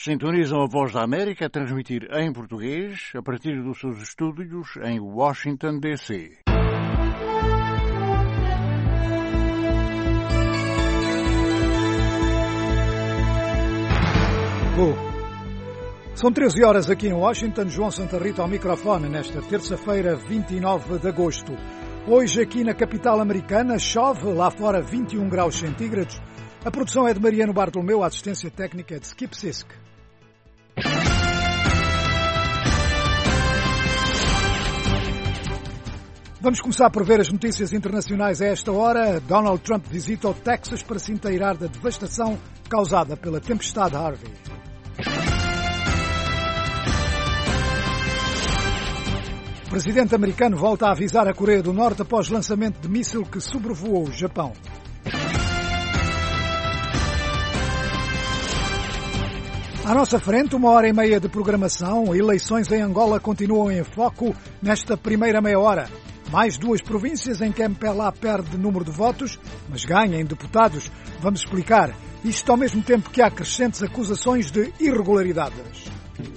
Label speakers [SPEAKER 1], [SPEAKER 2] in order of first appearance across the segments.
[SPEAKER 1] Sintonizam a Voz da América a transmitir em português a partir dos seus estúdios em Washington, D.C.
[SPEAKER 2] São 13 horas aqui em Washington. João Santa Rita ao microfone nesta terça-feira, 29 de agosto. Hoje aqui na capital americana chove, lá fora 21 graus centígrados. A produção é de Mariano Bartolomeu, a assistência técnica é de Skip Sisk. Vamos começar por ver as notícias internacionais a esta hora. Donald Trump visita o Texas para se inteirar da devastação causada pela tempestade Harvey. O presidente americano volta a avisar a Coreia do Norte após lançamento de míssil que sobrevoou o Japão. À nossa frente, 1h30 de programação. Eleições em Angola continuam em foco nesta primeira meia hora. Mais duas províncias em que MPLA perde número de votos, mas ganha em deputados. Vamos explicar. Isto ao mesmo tempo que há crescentes acusações de irregularidades.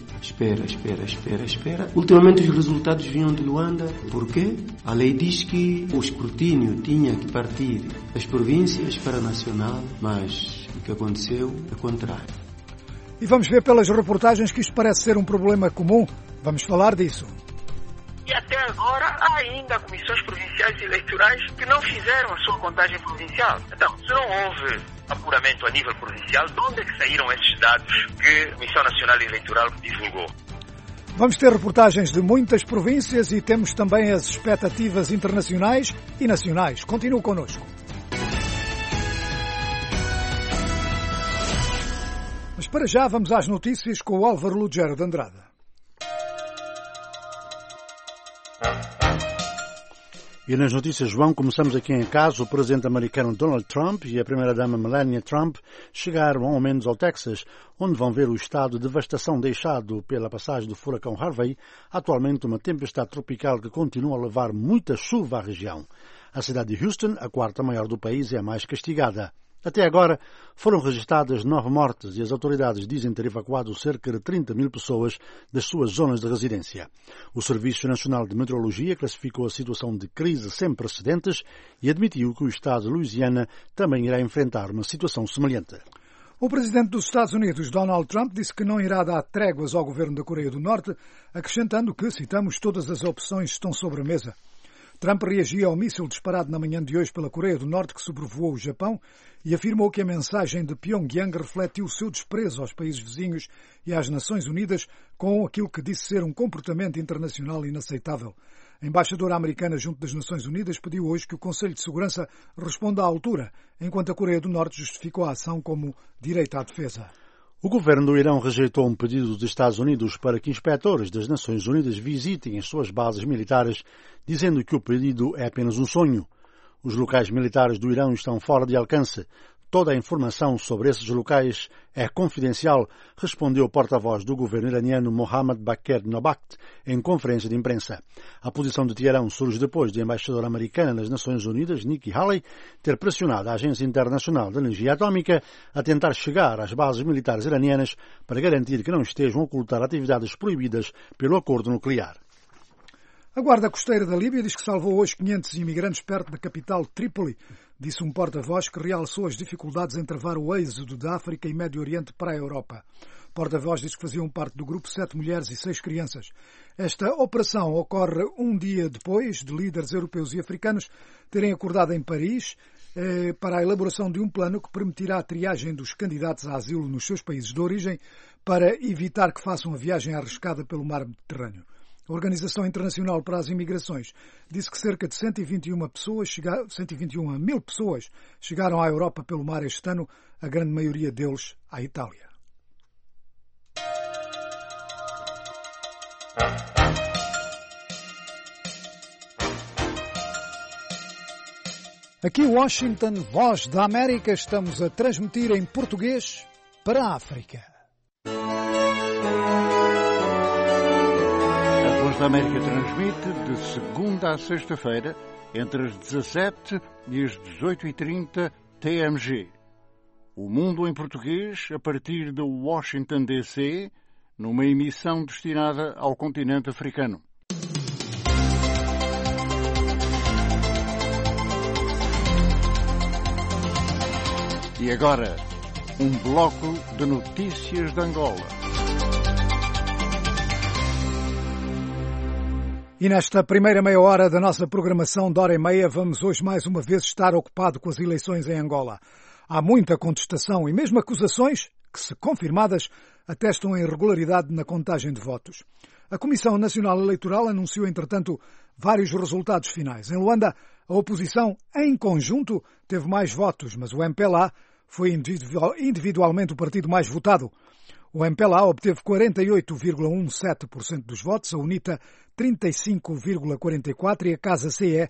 [SPEAKER 3] Espera. Ultimamente os resultados vinham de Luanda. Porquê? A lei diz que o escrutínio tinha que partir das províncias para a nacional, mas o que aconteceu é o contrário.
[SPEAKER 2] E vamos ver pelas reportagens que isto parece ser um problema comum. Vamos falar disso.
[SPEAKER 4] E até agora há ainda comissões provinciais eleitorais que não fizeram a sua contagem provincial. Então, se não houve apuramento a nível provincial, de onde é que saíram esses dados que a Comissão Nacional Eleitoral divulgou?
[SPEAKER 2] Vamos ter reportagens de muitas províncias e temos também as expectativas internacionais e nacionais. Continue connosco. Mas para já vamos às notícias com o Álvaro Lugero de Andrada.
[SPEAKER 1] E nas notícias, João, começamos aqui em casa. O presidente americano Donald Trump e a primeira-dama Melania Trump chegaram ao menos ao Texas, onde vão ver o estado de devastação deixado pela passagem do furacão Harvey, atualmente uma tempestade tropical que continua a levar muita chuva à região. A cidade de Houston, a quarta maior do país, é a mais castigada. Até agora foram registradas 9 mortes e as autoridades dizem ter evacuado cerca de 30 mil pessoas das suas zonas de residência. O Serviço Nacional de Meteorologia classificou a situação de crise sem precedentes e admitiu que o estado de Louisiana também irá enfrentar uma situação semelhante.
[SPEAKER 2] O presidente dos Estados Unidos, Donald Trump, disse que não irá dar tréguas ao governo da Coreia do Norte, acrescentando que, citamos, todas as opções estão sobre a mesa. Trump reagia ao míssil disparado na manhã de hoje pela Coreia do Norte que sobrevoou o Japão e afirmou que a mensagem de Pyongyang refletiu o seu desprezo aos países vizinhos e às Nações Unidas com aquilo que disse ser um comportamento internacional inaceitável. A embaixadora americana junto das Nações Unidas pediu hoje que o Conselho de Segurança responda à altura, enquanto a Coreia do Norte justificou a ação como direito à defesa.
[SPEAKER 1] O governo do Irão rejeitou um pedido dos Estados Unidos para que inspetores das Nações Unidas visitem as suas bases militares, dizendo que o pedido é apenas um sonho. Os locais militares do Irão estão fora de alcance. Toda a informação sobre esses locais é confidencial, respondeu o porta-voz do governo iraniano Mohammad Bakr Nobakht em conferência de imprensa. A posição de Teherão surge depois de a embaixadora americana nas Nações Unidas, Nikki Haley, ter pressionado a Agência Internacional de Energia Atômica a tentar chegar às bases militares iranianas para garantir que não estejam a ocultar atividades proibidas pelo acordo nuclear.
[SPEAKER 2] A Guarda Costeira da Líbia diz que salvou hoje 500 imigrantes perto da capital Trípoli, disse um porta-voz que realçou as dificuldades em travar o êxodo da África e Médio Oriente para a Europa. O porta-voz diz que faziam parte do grupo 7 mulheres e 6 crianças. Esta operação ocorre um dia depois de líderes europeus e africanos terem acordado em Paris para a elaboração de um plano que permitirá a triagem dos candidatos a asilo nos seus países de origem para evitar que façam a viagem arriscada pelo mar Mediterrâneo. A Organização Internacional para as Imigrações disse que cerca de 121 mil pessoas chegaram à Europa pelo mar este ano, a grande maioria deles à Itália. Aqui Washington, Voz da América, estamos a transmitir em português para a África.
[SPEAKER 1] A Voz da América transmite de segunda a sexta-feira, entre as 17 e as 18h30 TMG.
[SPEAKER 5] O Mundo em Português, a partir de Washington, D.C., numa emissão destinada ao continente africano. E agora, um bloco de notícias de Angola.
[SPEAKER 2] E nesta primeira meia hora da nossa programação de hora e meia, vamos hoje mais uma vez estar ocupado com as eleições em Angola. Há muita contestação e mesmo acusações que, se confirmadas, atestam a irregularidade na contagem de votos. A Comissão Nacional Eleitoral anunciou, entretanto, vários resultados finais. Em Luanda, a oposição, em conjunto, teve mais votos, mas o MPLA foi individualmente o partido mais votado. O MPLA obteve 48,17% dos votos, a UNITA 35,44% e a Casa CE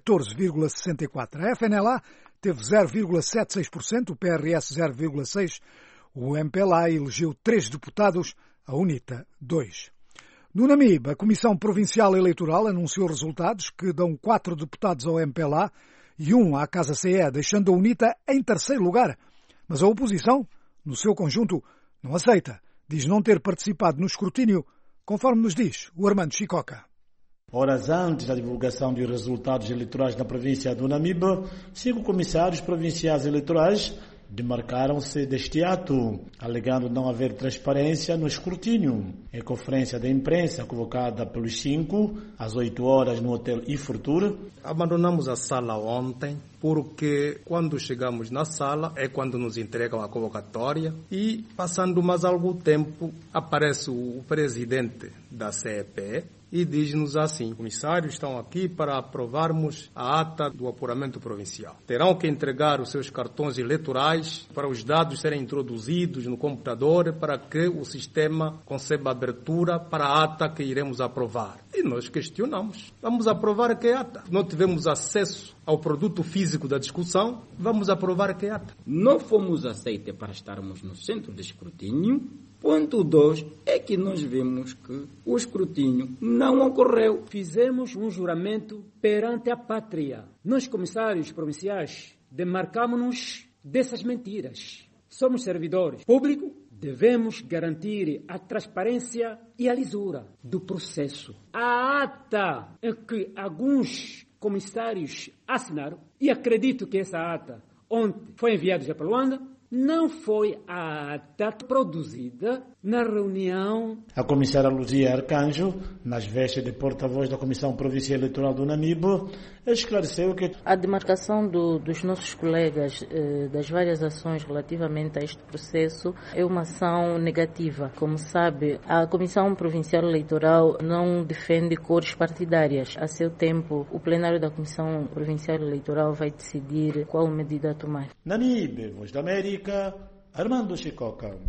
[SPEAKER 2] 14,64%. A FNLA teve 0,76%, o PRS 0,6%. O MPLA elegeu 3 deputados, a UNITA 2. No Namibe, a Comissão Provincial Eleitoral anunciou resultados que dão 4 deputados ao MPLA e 1 à Casa CE, deixando a UNITA em terceiro lugar. Mas a oposição, no seu conjunto, não aceita. Diz não ter participado no escrutínio, conforme nos diz o Armando Chicoca.
[SPEAKER 6] Horas antes da divulgação dos resultados eleitorais na província do Namibe, 5 comissários provinciais eleitorais demarcaram-se deste ato, alegando não haver transparência no escrutínio. Em conferência de imprensa convocada pelos 5, às 8 horas no Hotel Ifortur.
[SPEAKER 7] Abandonamos a sala ontem porque quando chegamos na sala é quando nos entregam a convocatória e, passando mais algum tempo, aparece o presidente da CEP e diz-nos assim: comissários estão aqui para aprovarmos a ata do apuramento provincial. Terão que entregar os seus cartões eleitorais para os dados serem introduzidos no computador para que o sistema conceba abertura para a ata que iremos aprovar. E nós questionamos. Vamos aprovar que ata? Não tivemos acesso ao produto físico da discussão, vamos aprovar que ata?
[SPEAKER 8] Não fomos aceitos para estarmos no centro de escrutínio. Ponto 2 é que nós vemos que o escrutínio não ocorreu.
[SPEAKER 9] Fizemos um juramento perante a pátria. Nós, comissários provinciais, demarcamos-nos dessas mentiras. Somos servidores públicos, devemos garantir a transparência e a lisura do processo. A ata é que alguns comissários assinaram, e acredito que essa ata ontem foi enviada já para Luanda, não foi a ata produzida na reunião.
[SPEAKER 6] A comissária Luzia Arcanjo, nas vestes de porta-voz da Comissão Provincial Eleitoral do Namibe, esclareceu que
[SPEAKER 10] a demarcação dos nossos colegas das várias ações relativamente a este processo é uma ação negativa. Como sabe, a Comissão Provincial Eleitoral não defende cores partidárias. A seu tempo, o plenário da Comissão Provincial Eleitoral vai decidir qual medida a tomar.
[SPEAKER 6] Namibe, Voz da América, Armando Chicoca.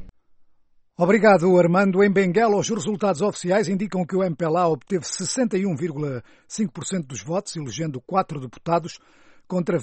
[SPEAKER 2] Obrigado, Armando. Em Benguela, os resultados oficiais indicam que o MPLA obteve 61,5% dos votos, elegendo 4 deputados, contra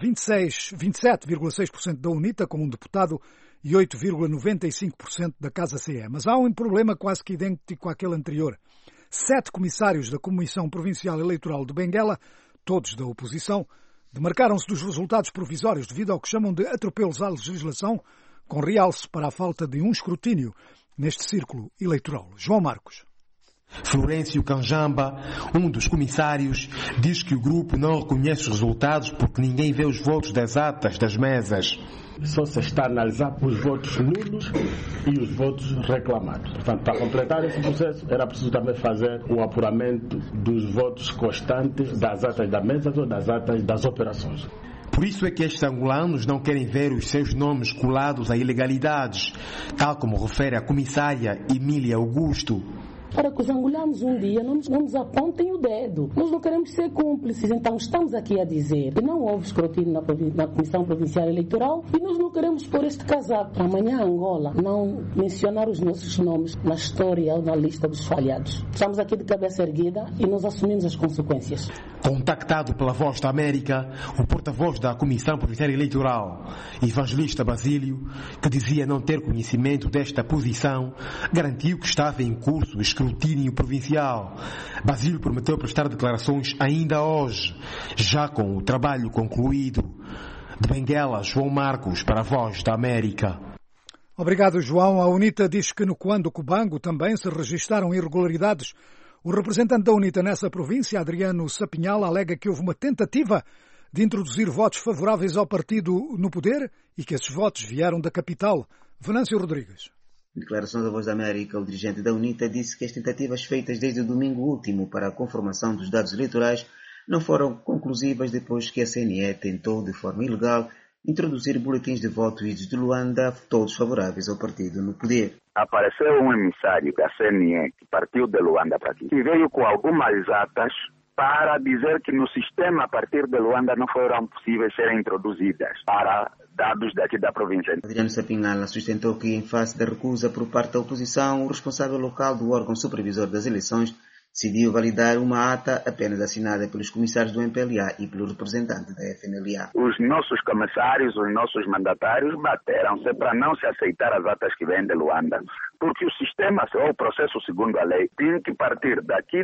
[SPEAKER 2] 27,6% da UNITA, com um deputado, e 8,95% da Casa CE. Mas há um problema quase que idêntico àquele anterior. 7 comissários da Comissão Provincial Eleitoral de Benguela, todos da oposição, demarcaram-se dos resultados provisórios devido ao que chamam de atropelos à legislação, com realce para a falta de um escrutínio neste círculo eleitoral. João Marcos.
[SPEAKER 11] Florencio Canjamba, um dos comissários, diz que o grupo não reconhece os resultados porque ninguém vê os votos das atas das mesas.
[SPEAKER 12] Só se está a analisar os votos nulos e os votos reclamados. Portanto, para completar esse processo, era preciso também fazer o apuramento dos votos constantes das atas da mesa ou das atas das operações.
[SPEAKER 11] Por isso é que estes angolanos não querem ver os seus nomes colados a ilegalidades, tal como refere a comissária Emília Augusto.
[SPEAKER 13] Para que os angolanos um dia não nos apontem o dedo. Nós não queremos ser cúmplices, então estamos aqui a dizer que não houve escrutínio na Comissão Provincial Eleitoral e nós não queremos pôr este casaco para amanhã Angola não mencionar os nossos nomes na história ou na lista dos falhados. Estamos aqui de cabeça erguida e nós assumimos as consequências.
[SPEAKER 11] Contactado pela Voz da América, o porta-voz da Comissão Provincial Eleitoral, Evangelista Basílio, que dizia não ter conhecimento desta posição, garantiu que estava em curso o escrutínio provincial. Basílio prometeu prestar declarações ainda hoje, já com o trabalho concluído. De Benguela, João Marcos, para a Voz da América.
[SPEAKER 2] Obrigado, João. A UNITA diz que no Cuando Cubango também se registaram irregularidades. O representante da UNITA nessa província, Adriano Sapinhal, alega que houve uma tentativa de introduzir votos favoráveis ao partido no poder e que esses votos vieram da capital. Venâncio Rodrigues.
[SPEAKER 14] Em declaração da Voz da América, o dirigente da UNITA disse que as tentativas feitas desde o domingo último para a conformação dos dados eleitorais não foram conclusivas depois que a CNE tentou, de forma ilegal, introduzir boletins de votos de Luanda, todos favoráveis ao partido no poder.
[SPEAKER 15] Apareceu um emissário da CNE que partiu de Luanda para aqui e veio com algumas atas para dizer que no sistema a partir de Luanda não foram possíveis serem introduzidas para dados daqui da província.
[SPEAKER 14] Adriano Sapinhal sustentou que, em face da recusa por parte da oposição, o responsável local do órgão supervisor das eleições decidiu validar uma ata apenas assinada pelos comissários do MPLA e pelo representante da FNLA.
[SPEAKER 15] Os nossos comissários, os nossos mandatários bateram-se para não se aceitar as atas que vêm de Luanda, porque o sistema, ou o processo segundo a lei, tem que partir daqui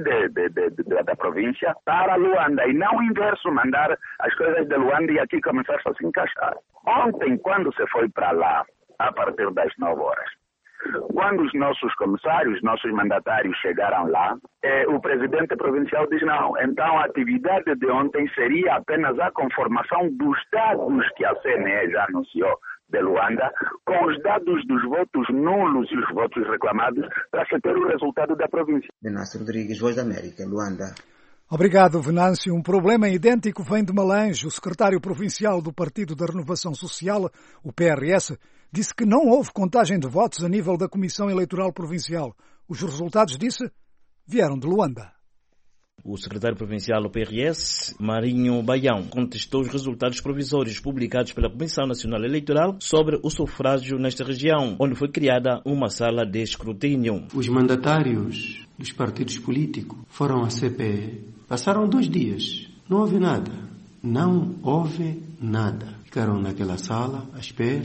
[SPEAKER 15] da província para Luanda e não o inverso, mandar as coisas de Luanda e aqui começar a se encaixar. Ontem, quando se foi para lá, a partir das 9 horas, quando os nossos comissários, nossos mandatários chegaram lá, o presidente provincial diz não. Então a atividade de ontem seria apenas a conformação dos dados que a CNE já anunciou de Luanda, com os dados dos votos nulos e os votos reclamados para se ter o resultado da província.
[SPEAKER 14] Venâncio Rodrigues, Voz da América, Luanda.
[SPEAKER 2] Obrigado, Venâncio. Um problema idêntico vem de Malange. O secretário provincial do Partido da Renovação Social, o PRS, disse que não houve contagem de votos a nível da Comissão Eleitoral Provincial. Os resultados, disse, vieram de Luanda.
[SPEAKER 16] O secretário provincial do PRS, Marinho Baião, contestou os resultados provisórios publicados pela Comissão Nacional Eleitoral sobre o sufrágio nesta região, onde foi criada uma sala de escrutínio.
[SPEAKER 3] Os mandatários dos partidos políticos foram à CPE. Passaram 2 dias. Não houve nada. Não houve nada. Ficaram naquela sala à espera.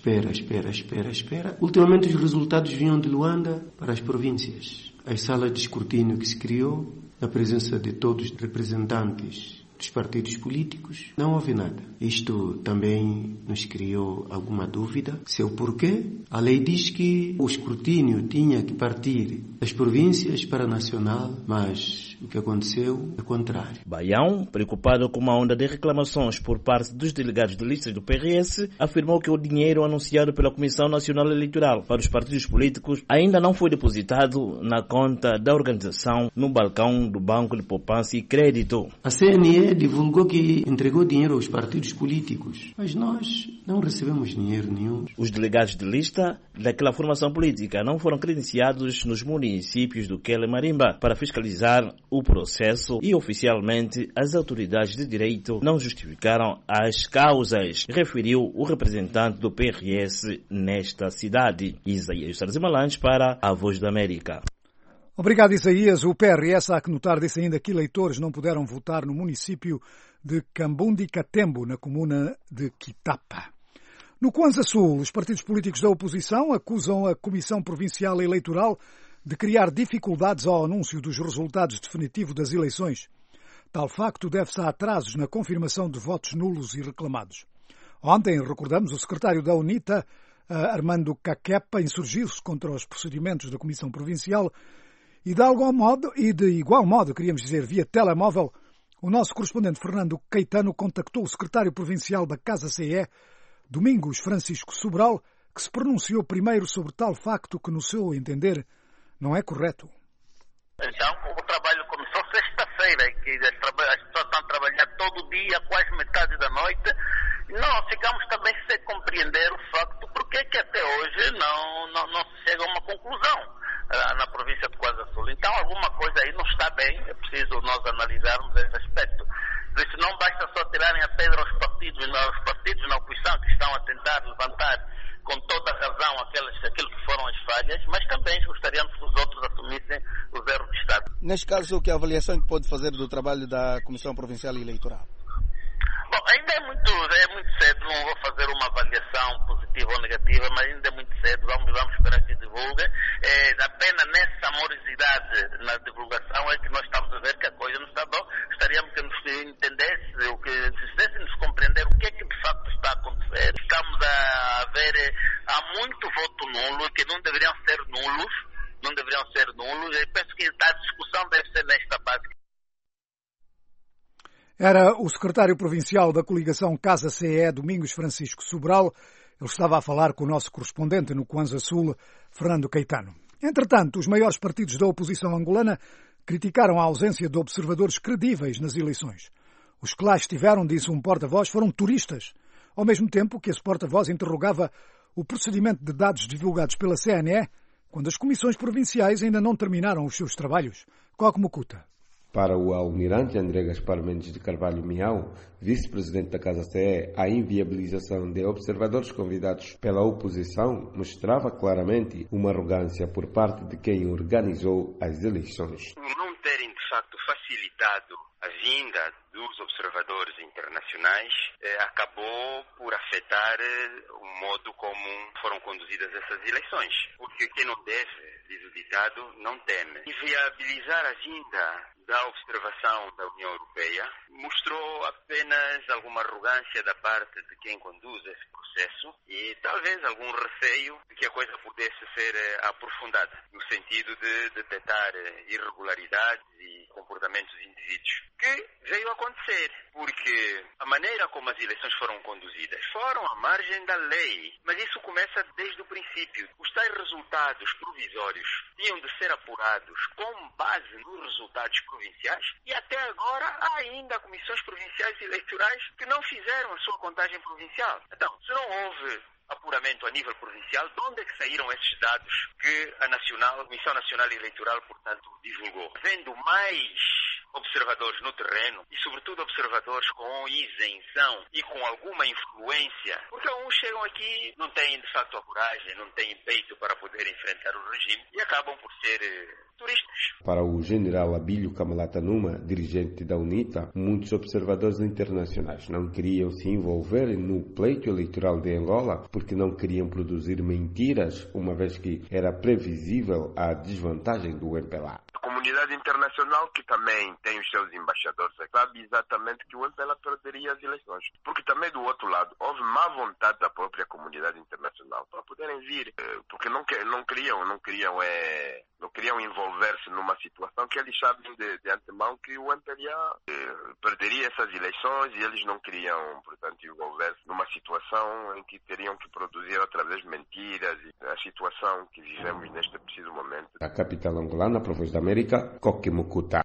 [SPEAKER 3] Ultimamente os resultados vinham de Luanda para as províncias. As salas de escrutínio que se criou, na presença de todos os representantes dos partidos políticos, não houve nada. Isto também nos criou alguma dúvida. Seu porquê? A lei diz que o escrutínio tinha que partir das províncias para a nacional, mas o que aconteceu é o contrário.
[SPEAKER 16] Baião, preocupado com uma onda de reclamações por parte dos delegados de listas do PRS, afirmou que o dinheiro anunciado pela Comissão Nacional Eleitoral para os partidos políticos ainda não foi depositado na conta da organização no balcão do Banco de Poupança e Crédito.
[SPEAKER 3] A CNE divulgou que entregou dinheiro aos partidos políticos, mas nós não recebemos dinheiro nenhum.
[SPEAKER 16] Os delegados de lista daquela formação política não foram credenciados nos municípios do Quele Marimba para fiscalizar o processo e oficialmente as autoridades de direito não justificaram as causas, referiu o representante do PRS nesta cidade. Isaías Sarzimalange para a Voz da América.
[SPEAKER 2] Obrigado, Isaías. O PRS, há que notar, disse ainda que eleitores não puderam votar no município de Cambundi Catembo, na comuna de Quitapa. No Kwanza Sul, os partidos políticos da oposição acusam a Comissão Provincial Eleitoral de criar dificuldades ao anúncio dos resultados definitivos das eleições. Tal facto deve-se a atrasos na confirmação de votos nulos e reclamados. Ontem, recordamos, o secretário da UNITA, Armando Caquepa, insurgiu-se contra os procedimentos da Comissão Provincial e de igual modo, queríamos dizer, via telemóvel, o nosso correspondente Fernando Caetano contactou o secretário provincial da Casa CE, Domingos Francisco Sobral, que se pronunciou primeiro sobre tal facto que, no seu entender, não é correto.
[SPEAKER 4] Então, o trabalho começou sexta-feira, que as pessoas estão a trabalhar todo dia, quase metade da noite. Nós ficamos também sem compreender o facto porque que até hoje não se chega a uma conclusão na província de Kwanza Sul. Então, alguma coisa aí não está bem, é preciso nós analisarmos esse aspecto. Por isso, não basta só tirarem a pedra aos partidos na oposição que estão a tentar levantar com toda a razão aquilo que foram as falhas, mas também gostaríamos que os outros assumissem os erros de Estado.
[SPEAKER 17] Neste caso, que avaliação que pode fazer do trabalho da Comissão Provincial Eleitoral?
[SPEAKER 4] Bom, ainda é muito cedo, não vou fazer uma avaliação positiva ou negativa, mas ainda é muito cedo, vamos esperar que divulgue. Apenas nessa morosidade na divulgação é que nós estamos a ver que a coisa não está bom. Gostaríamos que nos entendesse, que nos compreender o que é que de facto não deveriam ser nulos. Eu penso que a discussão deve ser nesta base.
[SPEAKER 2] Era o secretário provincial da coligação Casa CE, Domingos Francisco Sobral. Ele estava a falar com o nosso correspondente no Kwanza Sul, Fernando Caetano. Entretanto, os maiores partidos da oposição angolana criticaram a ausência de observadores credíveis nas eleições. Os que lá estiveram, disse um porta-voz, foram turistas, ao mesmo tempo que esse porta-voz interrogava o procedimento de dados divulgados pela CNE, quando as comissões provinciais ainda não terminaram os seus trabalhos. Coque Mucuta.
[SPEAKER 18] Para o almirante André Gaspar Mendes de Carvalho Miau, vice-presidente da Casa CE, a inviabilização de observadores convidados pela oposição mostrava claramente uma arrogância por parte de quem organizou as eleições.
[SPEAKER 4] Não terem, de facto, facilitado a vinda dos observadores internacionais acabou por afetar o modo como foram conduzidas essas eleições. Porque quem não deve, diz o ditado, não teme. E viabilizar a vinda da observação da União Europeia mostrou apenas alguma arrogância da parte de quem conduz esse processo e talvez algum receio de que a coisa pudesse ser aprofundada, no sentido de detectar irregularidades e comportamentos de indivíduos. Que veio a acontecer, porque a maneira como as eleições foram conduzidas foram à margem da lei, mas isso começa desde o princípio. Os tais resultados provisórios tinham de ser apurados com base nos resultados provinciais e até agora há ainda comissões provinciais eleitorais que não fizeram a sua contagem provincial. Então, se não houve apuramento a nível provincial, de onde é que saíram esses dados que a Comissão Nacional Eleitoral, portanto, divulgou? Vendo mais observadores no terreno e, sobretudo, observadores com isenção e com alguma influência, porque alguns chegam aqui, não têm, de facto, a coragem, não têm peito para poder enfrentar o regime e acabam por ser turistas.
[SPEAKER 18] Para o general Abílio Camalata Numa, dirigente da UNITA, muitos observadores internacionais não queriam se envolver no pleito eleitoral de Angola porque não queriam produzir mentiras, uma vez que era previsível a desvantagem do MPLA.
[SPEAKER 19] A comunidade internacional, que também tem os seus embaixadores, sabe exatamente que o MPLA perderia as eleições. Porque também, do outro lado, houve má vontade da própria comunidade internacional para poderem vir, porque não queriam envolver-se numa situação que eles sabem de antemão que o MPLA perderia essas eleições e eles não queriam, portanto, envolver-se numa situação em que teriam que produzir outra vez mentiras e a situação que vivemos neste preciso momento.
[SPEAKER 18] A capital angolana, para a Voz da América, Coque Mucuta.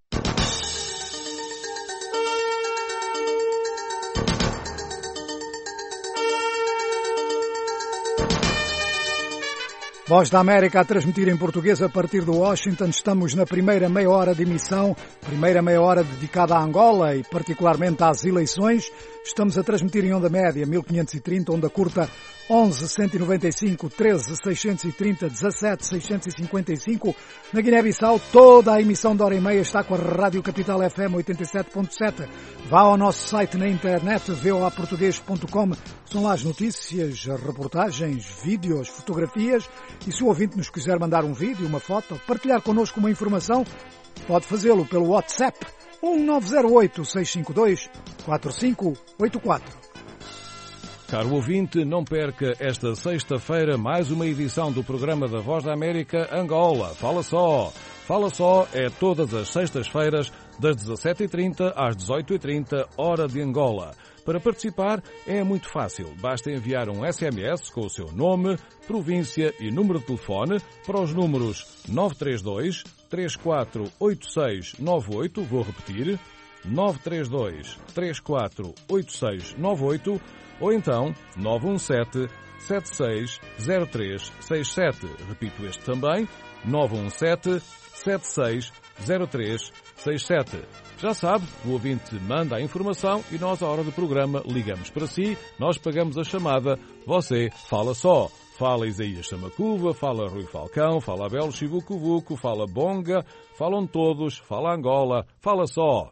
[SPEAKER 2] Voz da América a transmitir em português a partir de Washington. Estamos na primeira meia hora de emissão, primeira meia hora dedicada à Angola e particularmente às eleições. Estamos a transmitir em onda média 1530, onda curta 11 195, 13 630, 17 655. Na Guiné-Bissau, toda a emissão de hora e meia está com a Rádio Capital FM 87.7. Vá ao nosso site na internet, voaportugues.com. São lá as notícias, as reportagens, vídeos, fotografias. E se o ouvinte nos quiser mandar um vídeo, uma foto, partilhar connosco uma informação, pode fazê-lo pelo WhatsApp 1908-652-4584.
[SPEAKER 20] Caro ouvinte, não perca esta sexta-feira mais uma edição do programa da Voz da América Angola. Fala Só! Fala Só é todas as sextas-feiras, das 17h30 às 18h30, hora de Angola. Para participar é muito fácil. Basta enviar um SMS com o seu nome, província e número de telefone para os números 932 348698, vou repetir, 932 348698, ou então 917 760367. Repito este também, 917 760367. Já sabe, o ouvinte manda a informação e nós, à hora do programa, ligamos para si, nós pagamos a chamada, você fala só. Fala Isaías Samacuva, fala Rui Falcão, fala Abel Chivucuvuco, fala Bonga, falam todos, fala Angola, fala só.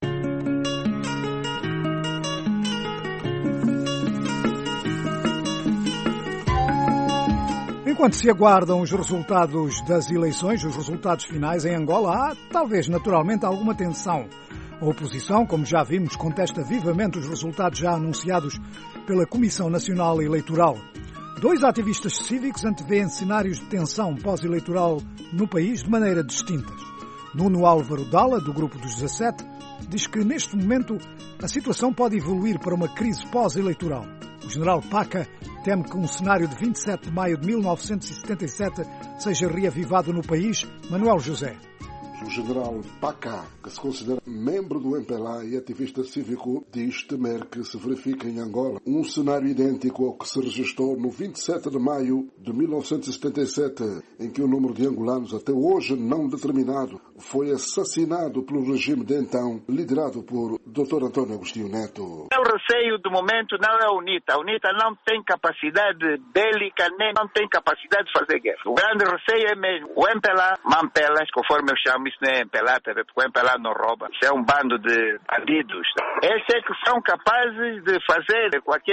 [SPEAKER 2] Enquanto se aguardam os resultados das eleições, os resultados finais em Angola, há, talvez naturalmente, alguma tensão. A oposição, como já vimos, contesta vivamente os resultados já anunciados pela Comissão Nacional Eleitoral. 2 ativistas cívicos antevêem cenários de tensão pós-eleitoral no país de maneira distinta. Nuno Álvaro Dalla, do Grupo dos 17, diz que neste momento a situação pode evoluir para uma crise pós-eleitoral. O general Paca teme que um cenário de 27 de maio de 1977 seja reavivado no país. Manuel José.
[SPEAKER 21] O general Paca, que se considera membro do MPLA e ativista cívico, diz temer que se verifique em Angola um cenário idêntico ao que se registrou no 27 de maio de 1977, em que o número de angolanos, até hoje não determinado, foi assassinado pelo regime de então, liderado por Dr. António Agostinho Neto.
[SPEAKER 4] O receio do momento não é a UNITA. A UNITA não tem capacidade bélica, nem não tem capacidade de fazer guerra. O grande receio é mesmo o MPLA, Mampelas, conforme eu chamo, isso não é MPLA, porque o MPLA não rouba. Isso é um bando de bandidos. Esses é que são capazes de fazer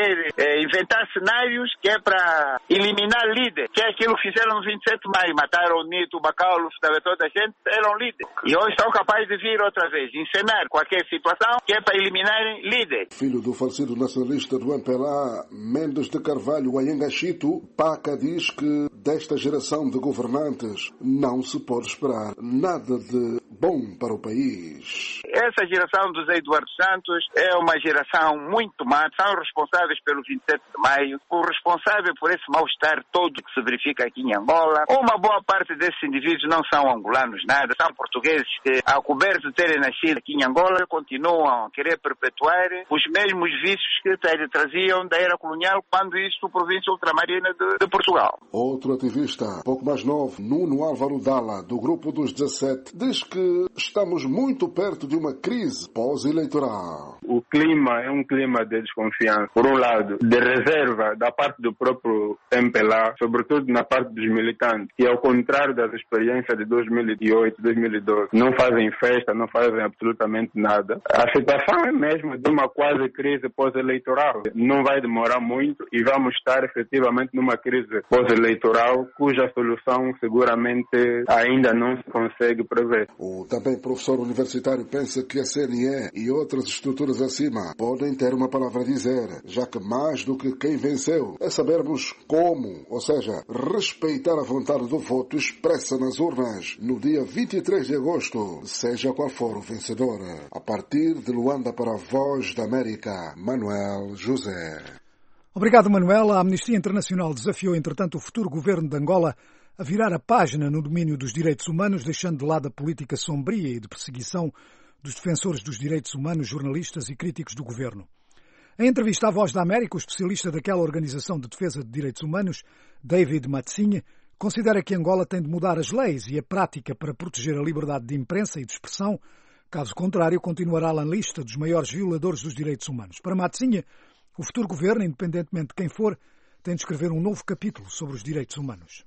[SPEAKER 4] inventar cenários que é para eliminar líderes, que é aquilo que fizeram no 27 de maio. Mataram o Nito, o Bacaulo, toda a gente, eram líderes. E hoje são capazes de vir outra vez, encenar qualquer situação que é para eliminarem líderes.
[SPEAKER 21] Filho do falecido nacionalista do MPLA, Mendes de Carvalho Ayangachito, Paca diz que desta geração de governantes não se pode esperar nada de bom para o país.
[SPEAKER 4] Essa geração dos Eduardo Santos é uma geração muito má, são responsáveis pelo 27 de maio, o responsável por esse mal-estar todo que se verifica aqui em Angola. Uma boa parte desses indivíduos não são angolanos nada, são portugueses que, ao coberto de terem nascido aqui em Angola, continuam a querer perpetuar os mesmos vícios que traziam da era colonial quando isto província ultramarina de Portugal.
[SPEAKER 21] Outro ativista, pouco mais novo, Nuno Álvaro Dalla, do Grupo dos 17, diz que estamos muito perto de uma crise pós-eleitoral.
[SPEAKER 22] O clima é um clima de desconfiança, por um lado, de reserva da parte do próprio MPLA, sobretudo na parte dos militantes, que ao contrário das experiências de 2008, 2012, não fazem festa, não fazem absolutamente nada. A situação é mesmo de uma quase crise pós-eleitoral. Não vai demorar muito e vamos estar efetivamente numa crise pós-eleitoral cuja solução seguramente ainda não se consegue prever.
[SPEAKER 21] O também professor universitário pensa que a CNE e outras estruturas acima podem ter uma palavra a dizer, já que mais do que quem venceu é sabermos como, ou seja, respeitar a vontade do voto expressa nas urnas no dia 23 de agosto, seja qual for o vencedor. A partir de Luanda para a Voz da América, Manuel José.
[SPEAKER 2] Obrigado, Manuel. A Amnistia Internacional desafiou, entretanto, o futuro governo de Angola a virar a página no domínio dos direitos humanos, deixando de lado a política sombria e de perseguição dos defensores dos direitos humanos, jornalistas e críticos do governo. Em entrevista à Voz da América, o especialista daquela organização de defesa de direitos humanos, David Matsinha, considera que Angola tem de mudar as leis e a prática para proteger a liberdade de imprensa e de expressão. Caso contrário, continuará na lista dos maiores violadores dos direitos humanos. Para Matsinha, o futuro governo, independentemente de quem for, tem de escrever um novo capítulo sobre os direitos humanos.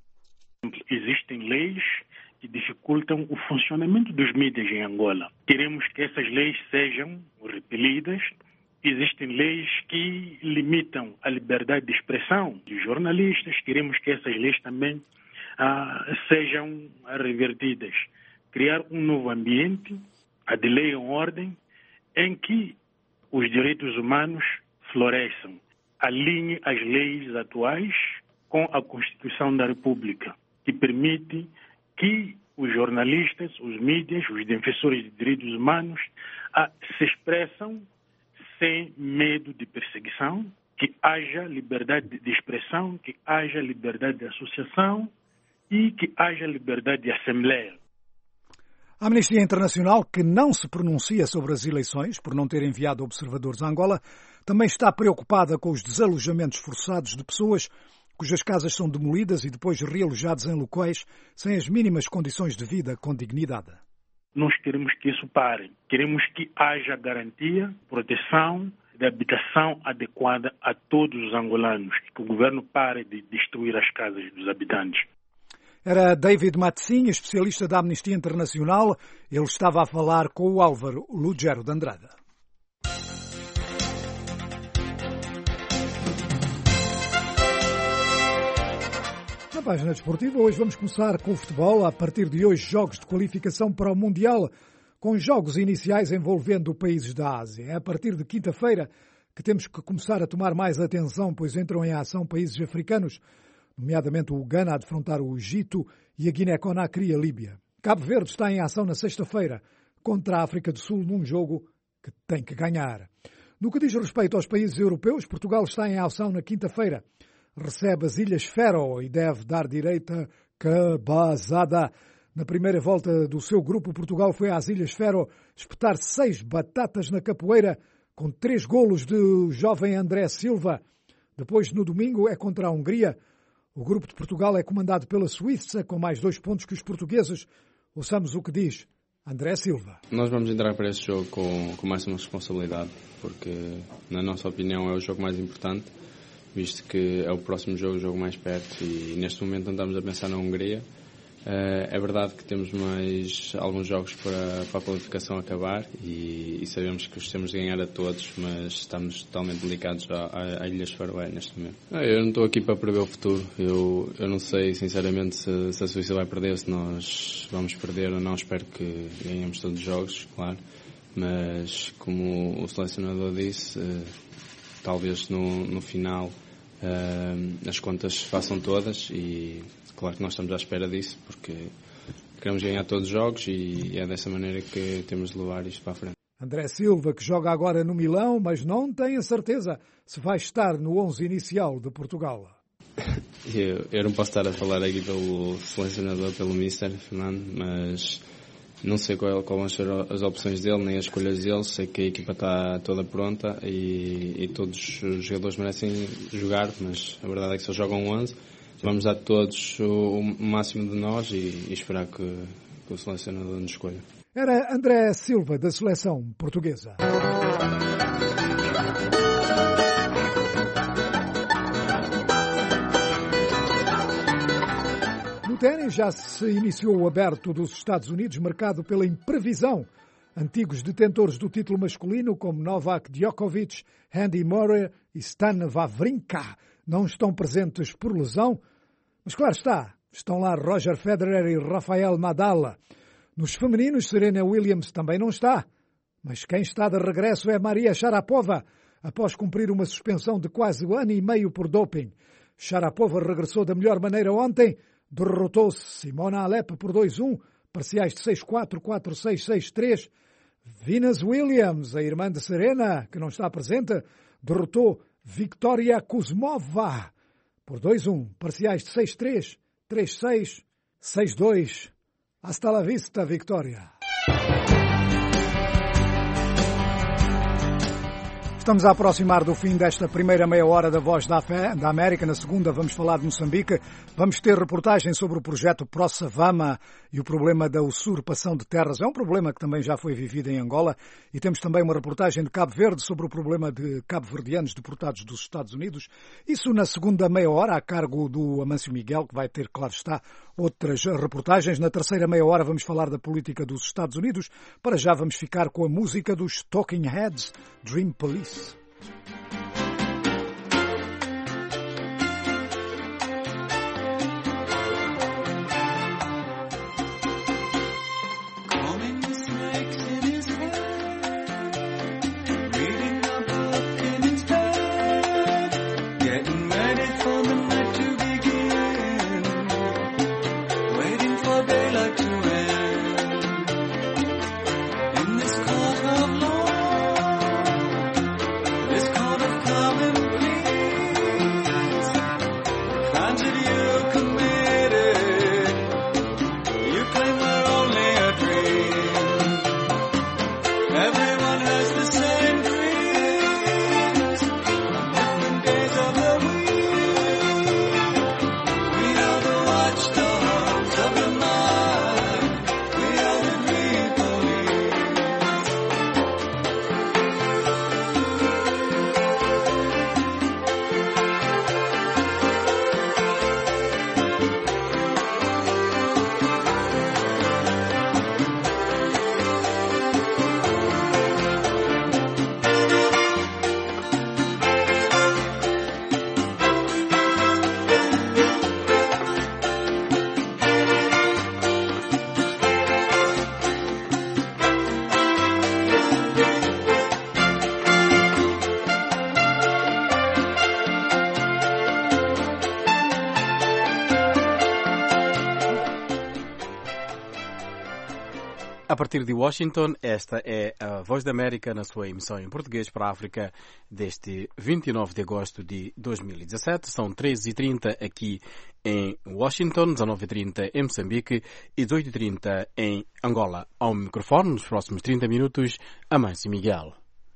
[SPEAKER 23] Existem leis que dificultam o funcionamento dos mídias em Angola. Queremos que essas leis sejam repelidas. Existem leis que limitam a liberdade de expressão dos jornalistas. Queremos que essas leis também sejam revertidas. Criar um novo ambiente, a de lei e ordem, em que os direitos humanos floresçam. Alinhe as leis atuais com a Constituição da República, que permite que os jornalistas, os mídias, os defensores de direitos humanos se expressam sem medo de perseguição, que haja liberdade de expressão, que haja liberdade de associação e que haja liberdade de assembleia.
[SPEAKER 2] A Amnistia Internacional, que não se pronuncia sobre as eleições, por não ter enviado observadores a Angola, também está preocupada com os desalojamentos forçados de pessoas cujas casas são demolidas e depois realojadas em locais sem as mínimas condições de vida com dignidade.
[SPEAKER 23] Nós queremos que isso pare. Queremos que haja garantia, proteção, de habitação adequada a todos os angolanos. Que o governo pare de destruir as casas dos habitantes.
[SPEAKER 2] Era David Matsinha, especialista da Amnistia Internacional. Ele estava a falar com o Álvaro Lugero de Andrade. Na página desportiva, hoje vamos começar com o futebol. A partir de hoje, jogos de qualificação para o Mundial, com jogos iniciais envolvendo países da Ásia. É a partir de quinta-feira que temos que começar a tomar mais atenção, pois entram em ação países africanos nomeadamente o Ghana a defrontar o Egito e a Guiné-Conakry a Líbia. Cabo Verde está em ação na sexta-feira contra a África do Sul num jogo que tem que ganhar. No que diz respeito aos países europeus, Portugal está em ação na quinta-feira. Recebe as Ilhas Faroe e deve dar direita cabazada. Na primeira volta do seu grupo, Portugal foi às Ilhas Faroe espetar 6 batatas na capoeira com 3 golos do jovem André Silva. Depois, no domingo, é contra a Hungria. O grupo de Portugal é comandado pela Suíça, com mais 2 pontos que os portugueses. Ouçamos o que diz André Silva.
[SPEAKER 1] Nós vamos entrar para este jogo com máxima responsabilidade, porque, na nossa opinião, é o jogo mais importante, visto que é o próximo jogo, o jogo mais perto, e neste momento não estamos a pensar na Hungria. É verdade que temos mais alguns jogos para a qualificação acabar e sabemos que os temos de ganhar a todos, mas estamos totalmente dedicados a Ilhas Faroe neste momento. Eu não estou aqui para prever o futuro. Eu não sei sinceramente se a Suíça vai perder, se nós vamos perder ou não. Espero que ganhemos todos os jogos, claro, mas como o selecionador disse, talvez no final as contas façam todas e claro que nós estamos à espera disso, porque queremos ganhar todos os jogos e é dessa maneira que temos de levar isto para a frente.
[SPEAKER 2] André Silva, que joga agora no Milão, mas não tem a certeza se vai estar no 11 inicial de Portugal.
[SPEAKER 1] Eu não posso estar a falar aqui pelo selecionador, pelo Mister Fernando, mas não sei qual vão ser as opções dele, nem as escolhas dele. Sei que a equipa está toda pronta e todos os jogadores merecem jogar, mas a verdade é que só jogam 11. Vamos dar todos o máximo de nós e esperar que o selecionador nos escolha.
[SPEAKER 2] Era André Silva, da seleção portuguesa. No ténis já se iniciou o Aberto dos Estados Unidos, marcado pela imprevisão. Antigos detentores do título masculino, como Novak Djokovic, Andy Murray e Stan Wawrinka, não estão presentes por lesão. Mas claro está, estão lá Roger Federer e Rafael Nadal. Nos femininos, Serena Williams também não está. Mas quem está de regresso é Maria Sharapova, após cumprir uma suspensão de quase 1 ano e meio por doping. Sharapova regressou da melhor maneira ontem, derrotou Simona Halep por 2-1, parciais de 6-4, 4-6, 6-3. Venus Williams, a irmã de Serena, que não está presente, derrotou Victoria Kuzmova por 2-1, parciais de 6-3, 3-6, 6-2. Hasta la vista, Victoria. Estamos a aproximar do fim desta primeira meia hora da Voz da América. Na segunda vamos falar de Moçambique. Vamos ter reportagem sobre o projeto ProSavama e o problema da usurpação de terras. É um problema que também já foi vivido em Angola. E temos também uma reportagem de Cabo Verde sobre o problema de cabo-verdianos deportados dos Estados Unidos. Isso na segunda meia hora, a cargo do Amâncio Miguel, que vai ter, claro está, outras reportagens. Na terceira meia hora vamos falar da política dos Estados Unidos. Para já vamos ficar com a música dos Talking Heads, Dream Police.
[SPEAKER 5] This court A partir de Washington, esta é a Voz da América na sua emissão em português para a África deste 29 de agosto de 2017. São 13h30 aqui em Washington, 19h30 em Moçambique e 18h30 em Angola. Ao microfone, nos próximos 30 minutos, Amâncio Miguel.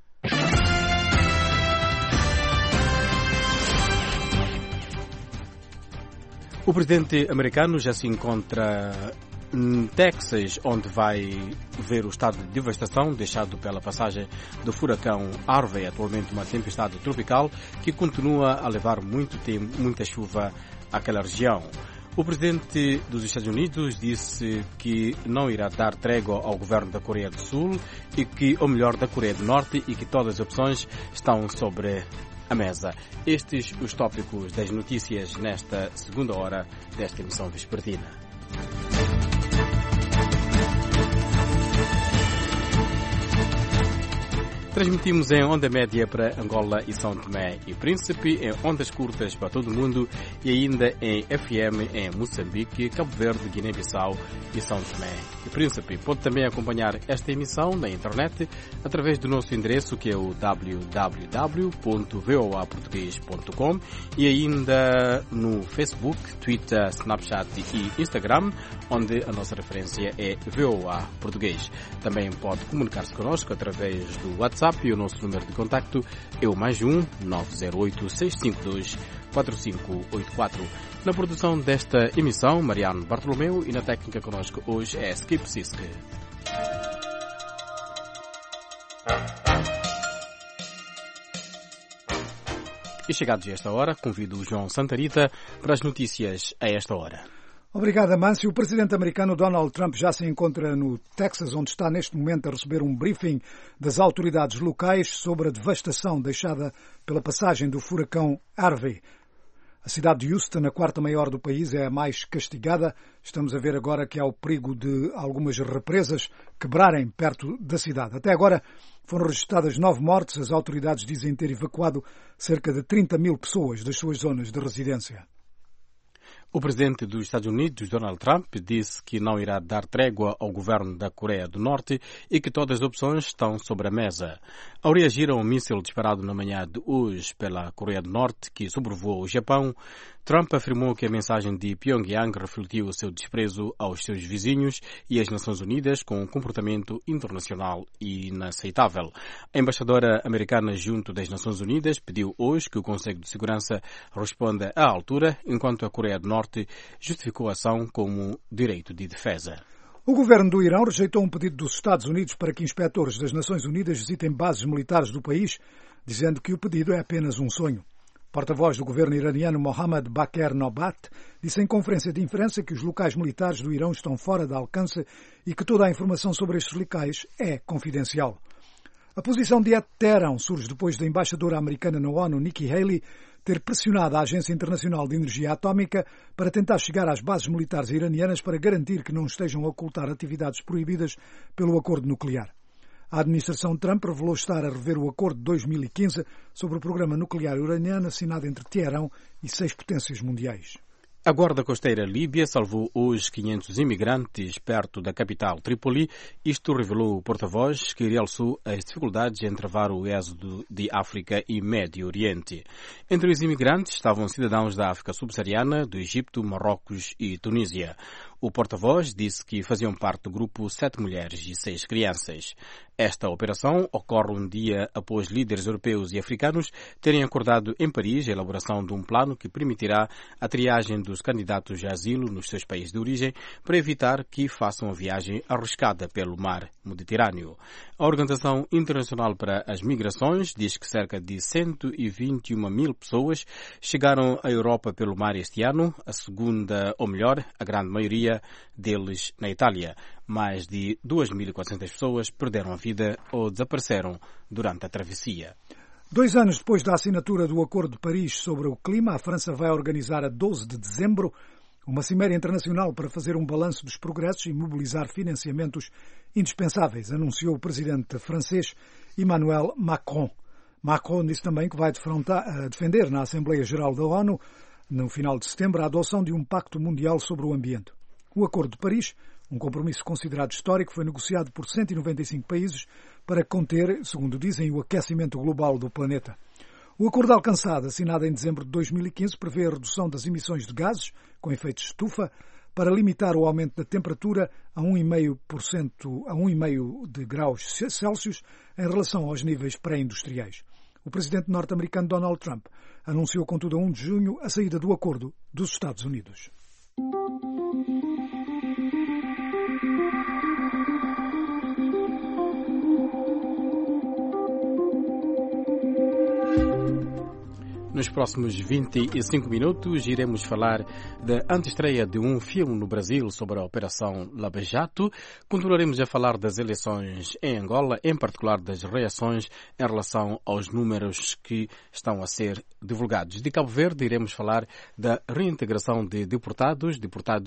[SPEAKER 5] O presidente americano já se encontra em Texas, onde vai ver o estado de devastação deixado pela passagem do furacão Harvey, atualmente uma tempestade tropical que continua a levar muita chuva àquela região. O presidente dos Estados Unidos disse que não irá dar trégua ao governo da Coreia do Sul ou melhor, da Coreia do Norte, e que todas as opções estão sobre a mesa. Estes os tópicos das notícias nesta segunda hora desta emissão vespertina. Transmitimos em onda média para Angola e São Tomé e Príncipe, em ondas curtas para todo o mundo e ainda em FM em Moçambique, Cabo Verde, Guiné-Bissau e São Tomé e Príncipe. Pode também acompanhar esta emissão na internet através do nosso endereço, que é o www.voaportugues.com, e ainda no Facebook, Twitter, Snapchat e Instagram, onde a nossa referência é VOA Português. Também pode comunicar-se connosco através do WhatsApp, e o nosso número de contacto é o +1 908 652 4584. Na produção desta emissão, Mariano Bartolomeu, e na técnica connosco hoje é Skip Siske. E chegados a esta hora, convido o João Santarita para as notícias a esta hora.
[SPEAKER 2] Obrigado, Amâncio. O presidente americano Donald Trump já se encontra no Texas, onde está neste momento a receber um briefing das autoridades locais sobre a devastação deixada pela passagem do furacão Harvey. A cidade de Houston, a quarta maior do país, é a mais castigada. Estamos a ver agora que há o perigo de algumas represas quebrarem perto da cidade. Até agora foram registradas 9 mortes. As autoridades dizem ter evacuado cerca de 30 mil pessoas das suas zonas de residência.
[SPEAKER 5] O presidente dos Estados Unidos, Donald Trump, disse que não irá dar trégua ao governo da Coreia do Norte e que todas as opções estão sobre a mesa. Ao reagir a um míssil disparado na manhã de hoje pela Coreia do Norte, que sobrevoou o Japão, Trump afirmou que a mensagem de Pyongyang refletiu o seu desprezo aos seus vizinhos e às Nações Unidas com um comportamento internacional inaceitável. A embaixadora americana junto das Nações Unidas pediu hoje que o Conselho de Segurança responda à altura, enquanto a Coreia do Norte justificou a ação como direito de defesa.
[SPEAKER 2] O governo do Irão rejeitou um pedido dos Estados Unidos para que inspetores das Nações Unidas visitem bases militares do país, dizendo que o pedido é apenas um sonho. O porta-voz do governo iraniano Mohammad Baqir Nobat disse em conferência de imprensa que os locais militares do Irão estão fora de alcance e que toda a informação sobre estes locais é confidencial. A posição de Teherão surge depois da embaixadora americana na ONU, Nikki Haley, ter pressionado a Agência Internacional de Energia Atómica para tentar chegar às bases militares iranianas para garantir que não estejam a ocultar atividades proibidas pelo acordo nuclear. A administração Trump revelou estar a rever o acordo de 2015 sobre o programa nuclear iraniano assinado entre Teherão e 6 potências mundiais.
[SPEAKER 5] A Guarda Costeira Líbia salvou hoje 500 imigrantes perto da capital Trípoli. Isto revelou o porta-voz, que realçou as dificuldades em travar o êxodo de África e Médio Oriente. Entre os imigrantes estavam cidadãos da África subsaariana, do Egito, Marrocos e Tunísia. O porta-voz disse que faziam parte do grupo 7 mulheres e 6 crianças. Esta operação ocorre um dia após líderes europeus e africanos terem acordado em Paris a elaboração de um plano que permitirá a triagem dos candidatos a asilo nos seus países de origem para evitar que façam a viagem arriscada pelo mar Mediterrâneo. A Organização Internacional para as Migrações diz que cerca de 121 mil pessoas chegaram à Europa pelo mar este ano, a segunda, ou melhor, a grande maioria deles na Itália. Mais de 2.400 pessoas perderam a vida ou desapareceram durante a travessia.
[SPEAKER 2] 2 anos depois da assinatura do Acordo de Paris sobre o clima, a França vai organizar a 12 de dezembro uma cimeira internacional para fazer um balanço dos progressos e mobilizar financiamentos indispensáveis, anunciou o presidente francês Emmanuel Macron. Macron disse também que vai defender na Assembleia Geral da ONU, no final de setembro, a adoção de um pacto mundial sobre o ambiente. O Acordo de Paris Um compromisso considerado histórico foi negociado por 195 países para conter, segundo dizem, o aquecimento global do planeta. O acordo alcançado, assinado em dezembro de 2015, prevê a redução das emissões de gases com efeito de estufa para limitar o aumento da temperatura a 1,5 de graus Celsius em relação aos níveis pré-industriais. O presidente norte-americano Donald Trump anunciou, contudo, a 1 de junho, a saída do acordo dos Estados Unidos.
[SPEAKER 5] Nos próximos 25 minutos iremos falar da antestreia de um filme no Brasil sobre a Operação Lava Jato. Continuaremos a falar das eleições em Angola, em particular das reações em relação aos números que estão a ser divulgados. De Cabo Verde iremos falar da reintegração de deportados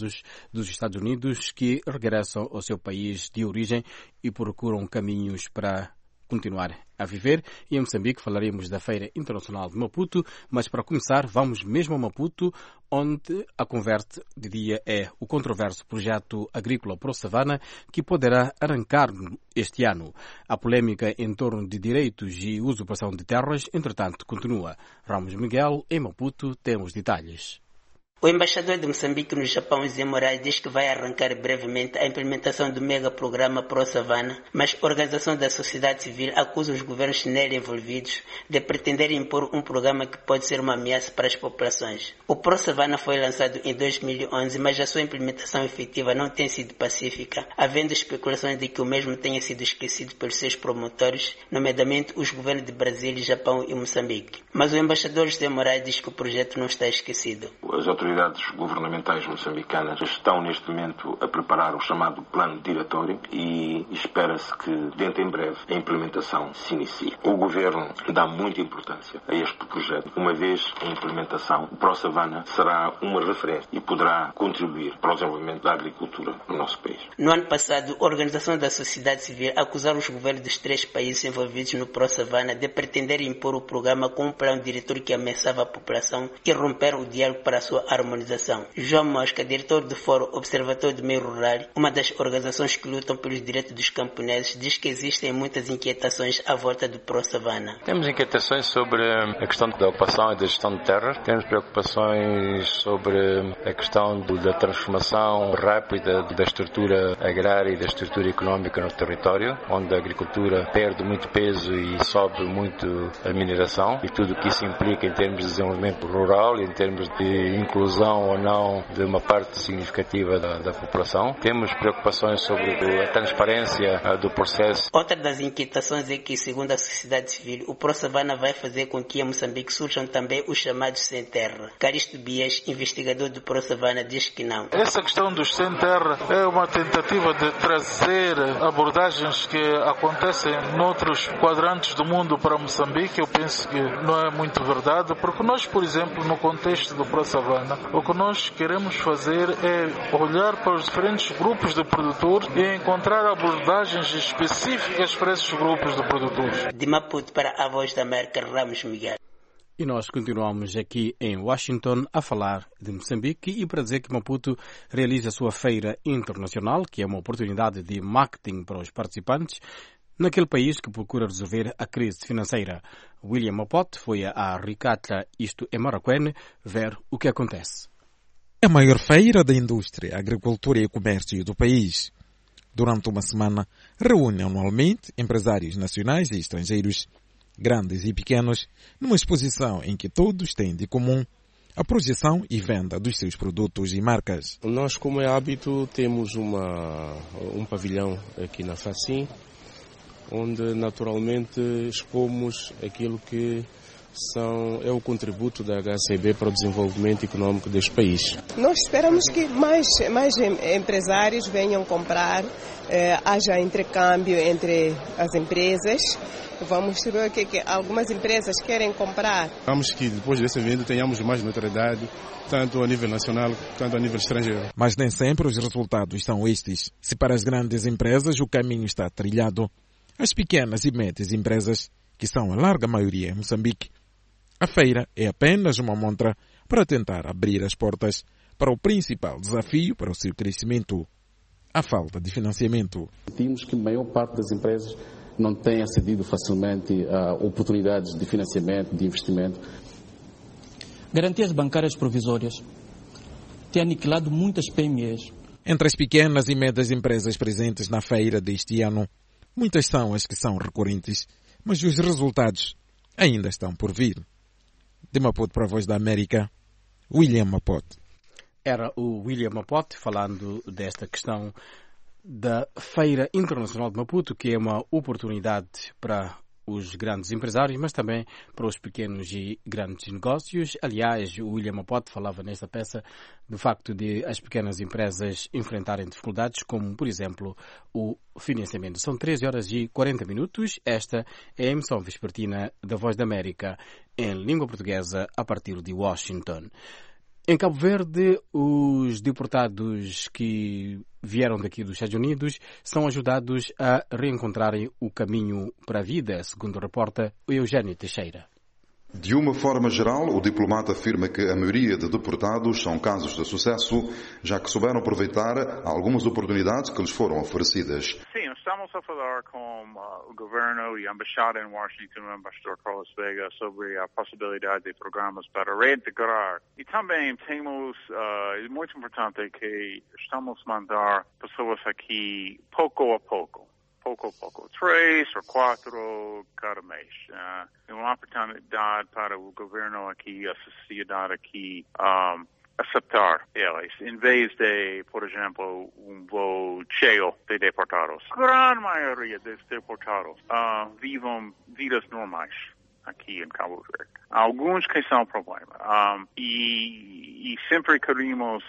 [SPEAKER 5] dos Estados Unidos que regressam ao seu país de origem e procuram caminhos para continuar a viver. E em Moçambique falaremos da Feira Internacional de Maputo, mas para começar vamos mesmo a Maputo, onde a conversa de dia é o controverso projeto agrícola Pro Savana, que poderá arrancar este ano. A polémica em torno de direitos e usurpação de terras, entretanto, continua. Ramos Miguel, em Maputo, tem os detalhes.
[SPEAKER 7] O embaixador de Moçambique no Japão, Zé Moraes, diz que vai arrancar brevemente a implementação do mega-programa Pro Savana, mas a organização da sociedade civil acusa os governos nele envolvidos de pretender impor um programa que pode ser uma ameaça para as populações. O Pro Savana foi lançado em 2011, mas a sua implementação efetiva não tem sido pacífica, havendo especulações de que o mesmo tenha sido esquecido pelos seus promotores, nomeadamente os governos de Brasília, Japão e Moçambique. Mas o embaixador Zé Moraes diz que o projeto não está esquecido.
[SPEAKER 8] As autoridades governamentais moçambicanas estão neste momento a preparar o chamado plano diretório e espera-se que dentro em breve a implementação se inicie. O governo dá muita importância a este projeto, uma vez a implementação, o Pro Savana será uma referência e poderá contribuir para o desenvolvimento da agricultura no nosso país.
[SPEAKER 7] No ano passado, a Organização da Sociedade Civil acusaram os governos dos 3 países envolvidos no Pro Savana de pretender impor o programa com um plano diretor que ameaçava a população e romper o diálogo para a sua harmonização. João Mosca, diretor do Fórum Observatório do Meio Rural, uma das organizações que lutam pelos direitos dos camponeses, diz que existem muitas inquietações à volta do Pro Savana.
[SPEAKER 9] Temos inquietações sobre a questão da ocupação e da gestão de terras, temos preocupações sobre a questão da transformação rápida da estrutura agrária e da estrutura económica no território, onde a agricultura perde muito peso e sobe muito a mineração e tudo o que isso implica em termos de desenvolvimento rural e em termos de inclusão ou não de uma parte significativa da população. Temos preocupações sobre a transparência do processo.
[SPEAKER 7] Outra das inquietações é que, segundo a sociedade civil, o Pro Savana vai fazer com que em Moçambique surjam também os chamados sem terra. Caristo Bias, investigador do Pro Savana, diz que não.
[SPEAKER 24] Essa questão dos sem terra é uma tentativa de trazer abordagens que acontecem noutros quadrantes do mundo para Moçambique. Eu penso que não é muito verdade, porque nós, por exemplo, no contexto do Pro Savana, o que nós queremos fazer é olhar para os diferentes grupos de produtores e encontrar abordagens específicas para esses grupos de produtores.
[SPEAKER 7] De Maputo para a Voz da América, Ramos Miguel.
[SPEAKER 5] E nós continuamos aqui em Washington a falar de Moçambique e para dizer que Maputo realiza a sua feira internacional, que é uma oportunidade de marketing para os participantes, naquele país que procura resolver a crise financeira. William Mapote foi à Ricatra, isto é Maracuene, ver o que acontece.
[SPEAKER 25] É a maior feira da indústria, agricultura e comércio do país. Durante uma semana, reúne anualmente empresários nacionais e estrangeiros, grandes e pequenos, numa exposição em que todos têm de comum a projeção e venda dos seus produtos e marcas.
[SPEAKER 26] Nós, como é hábito, temos um pavilhão aqui na FACIM, onde naturalmente expomos aquilo que é o contributo da HCB para o desenvolvimento econômico deste país.
[SPEAKER 27] Nós esperamos que mais empresários venham comprar, haja intercâmbio entre as empresas. Vamos ver que algumas empresas querem comprar.
[SPEAKER 26] Vamos que depois desse evento tenhamos mais notoriedade, tanto a nível nacional quanto a nível estrangeiro.
[SPEAKER 25] Mas nem sempre os resultados são estes. Se para as grandes empresas o caminho está trilhado, as pequenas e médias empresas, que são a larga maioria em Moçambique, a feira é apenas uma montra para tentar abrir as portas para o principal desafio para o seu crescimento, a falta de financiamento.
[SPEAKER 6] Sentimos que a maior parte das empresas não tem acedido facilmente a oportunidades de financiamento, de investimento.
[SPEAKER 10] Garantias bancárias provisórias têm aniquilado muitas PMEs.
[SPEAKER 25] Entre as pequenas e médias empresas presentes na feira deste ano, muitas são as que são recorrentes, mas os resultados ainda estão por vir. De Maputo para a Voz da América, William Mapote.
[SPEAKER 5] Era o William Mapote falando desta questão da Feira Internacional de Maputo, que é uma oportunidade para os grandes empresários, mas também para os pequenos e grandes negócios. Aliás, o William Mapote falava nesta peça do facto de as pequenas empresas enfrentarem dificuldades, como, por exemplo, o financiamento. São 13h40. Esta é a emissão vespertina da Voz da América em língua portuguesa a partir de Washington. Em Cabo Verde, os deportados que vieram daqui dos Estados Unidos são ajudados a reencontrarem o caminho para a vida, segundo reporta o Eugênio Teixeira.
[SPEAKER 11] De uma forma geral, o diplomata afirma que a maioria de deportados são casos de sucesso, já que souberam aproveitar algumas oportunidades que lhes foram oferecidas.
[SPEAKER 12] Sim, estamos a falar com o governo e a embaixada em Washington, o embaixador Carlos Vega, sobre a possibilidade de programas para reintegrar. E também temos, é muito importante que estamos a mandar pessoas aqui pouco a pouco. 3 ou 4 cada mês. É uma oportunidade para o governo aqui, a sociedade aqui, aceitar eles, em vez de, por exemplo, voo cheio de deportados. A grande maioria dos deportados vivem vidas normais aqui em Cabo Verde. Alguns que são problema. E sempre queríamos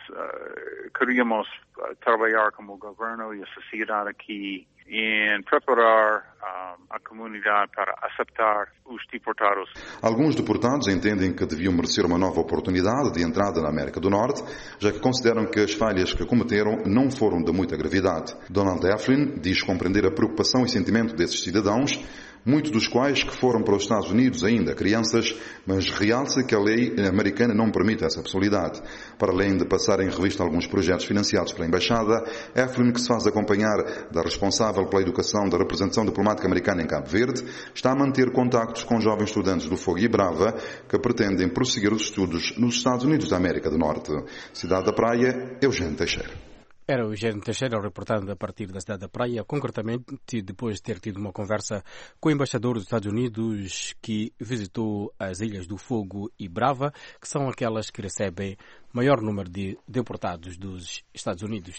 [SPEAKER 12] trabalhar com o governo e a sociedade aqui em preparar a comunidade para aceitar os deportados.
[SPEAKER 11] Alguns deportados entendem que deviam merecer uma nova oportunidade de entrada na América do Norte, já que consideram que as falhas que cometeram não foram de muita gravidade. Donald Eflin diz compreender a preocupação e sentimento desses cidadãos, muitos dos quais que foram para os Estados Unidos ainda crianças, mas realça que a lei americana não permite essa possibilidade. Para além de passar em revista alguns projetos financiados pela Embaixada, Eflin, que se faz acompanhar da responsável pela educação da representação diplomática americana em Cabo Verde, está a manter contactos com jovens estudantes do Fogo e Brava que pretendem prosseguir os estudos nos Estados Unidos da América do Norte. Cidade da Praia, Eugênio Teixeira.
[SPEAKER 5] Era o Eugênio Teixeira reportando a partir da cidade da Praia, concretamente depois de ter tido uma conversa com o embaixador dos Estados Unidos que visitou as Ilhas do Fogo e Brava, que são aquelas que recebem maior número de deportados dos Estados Unidos.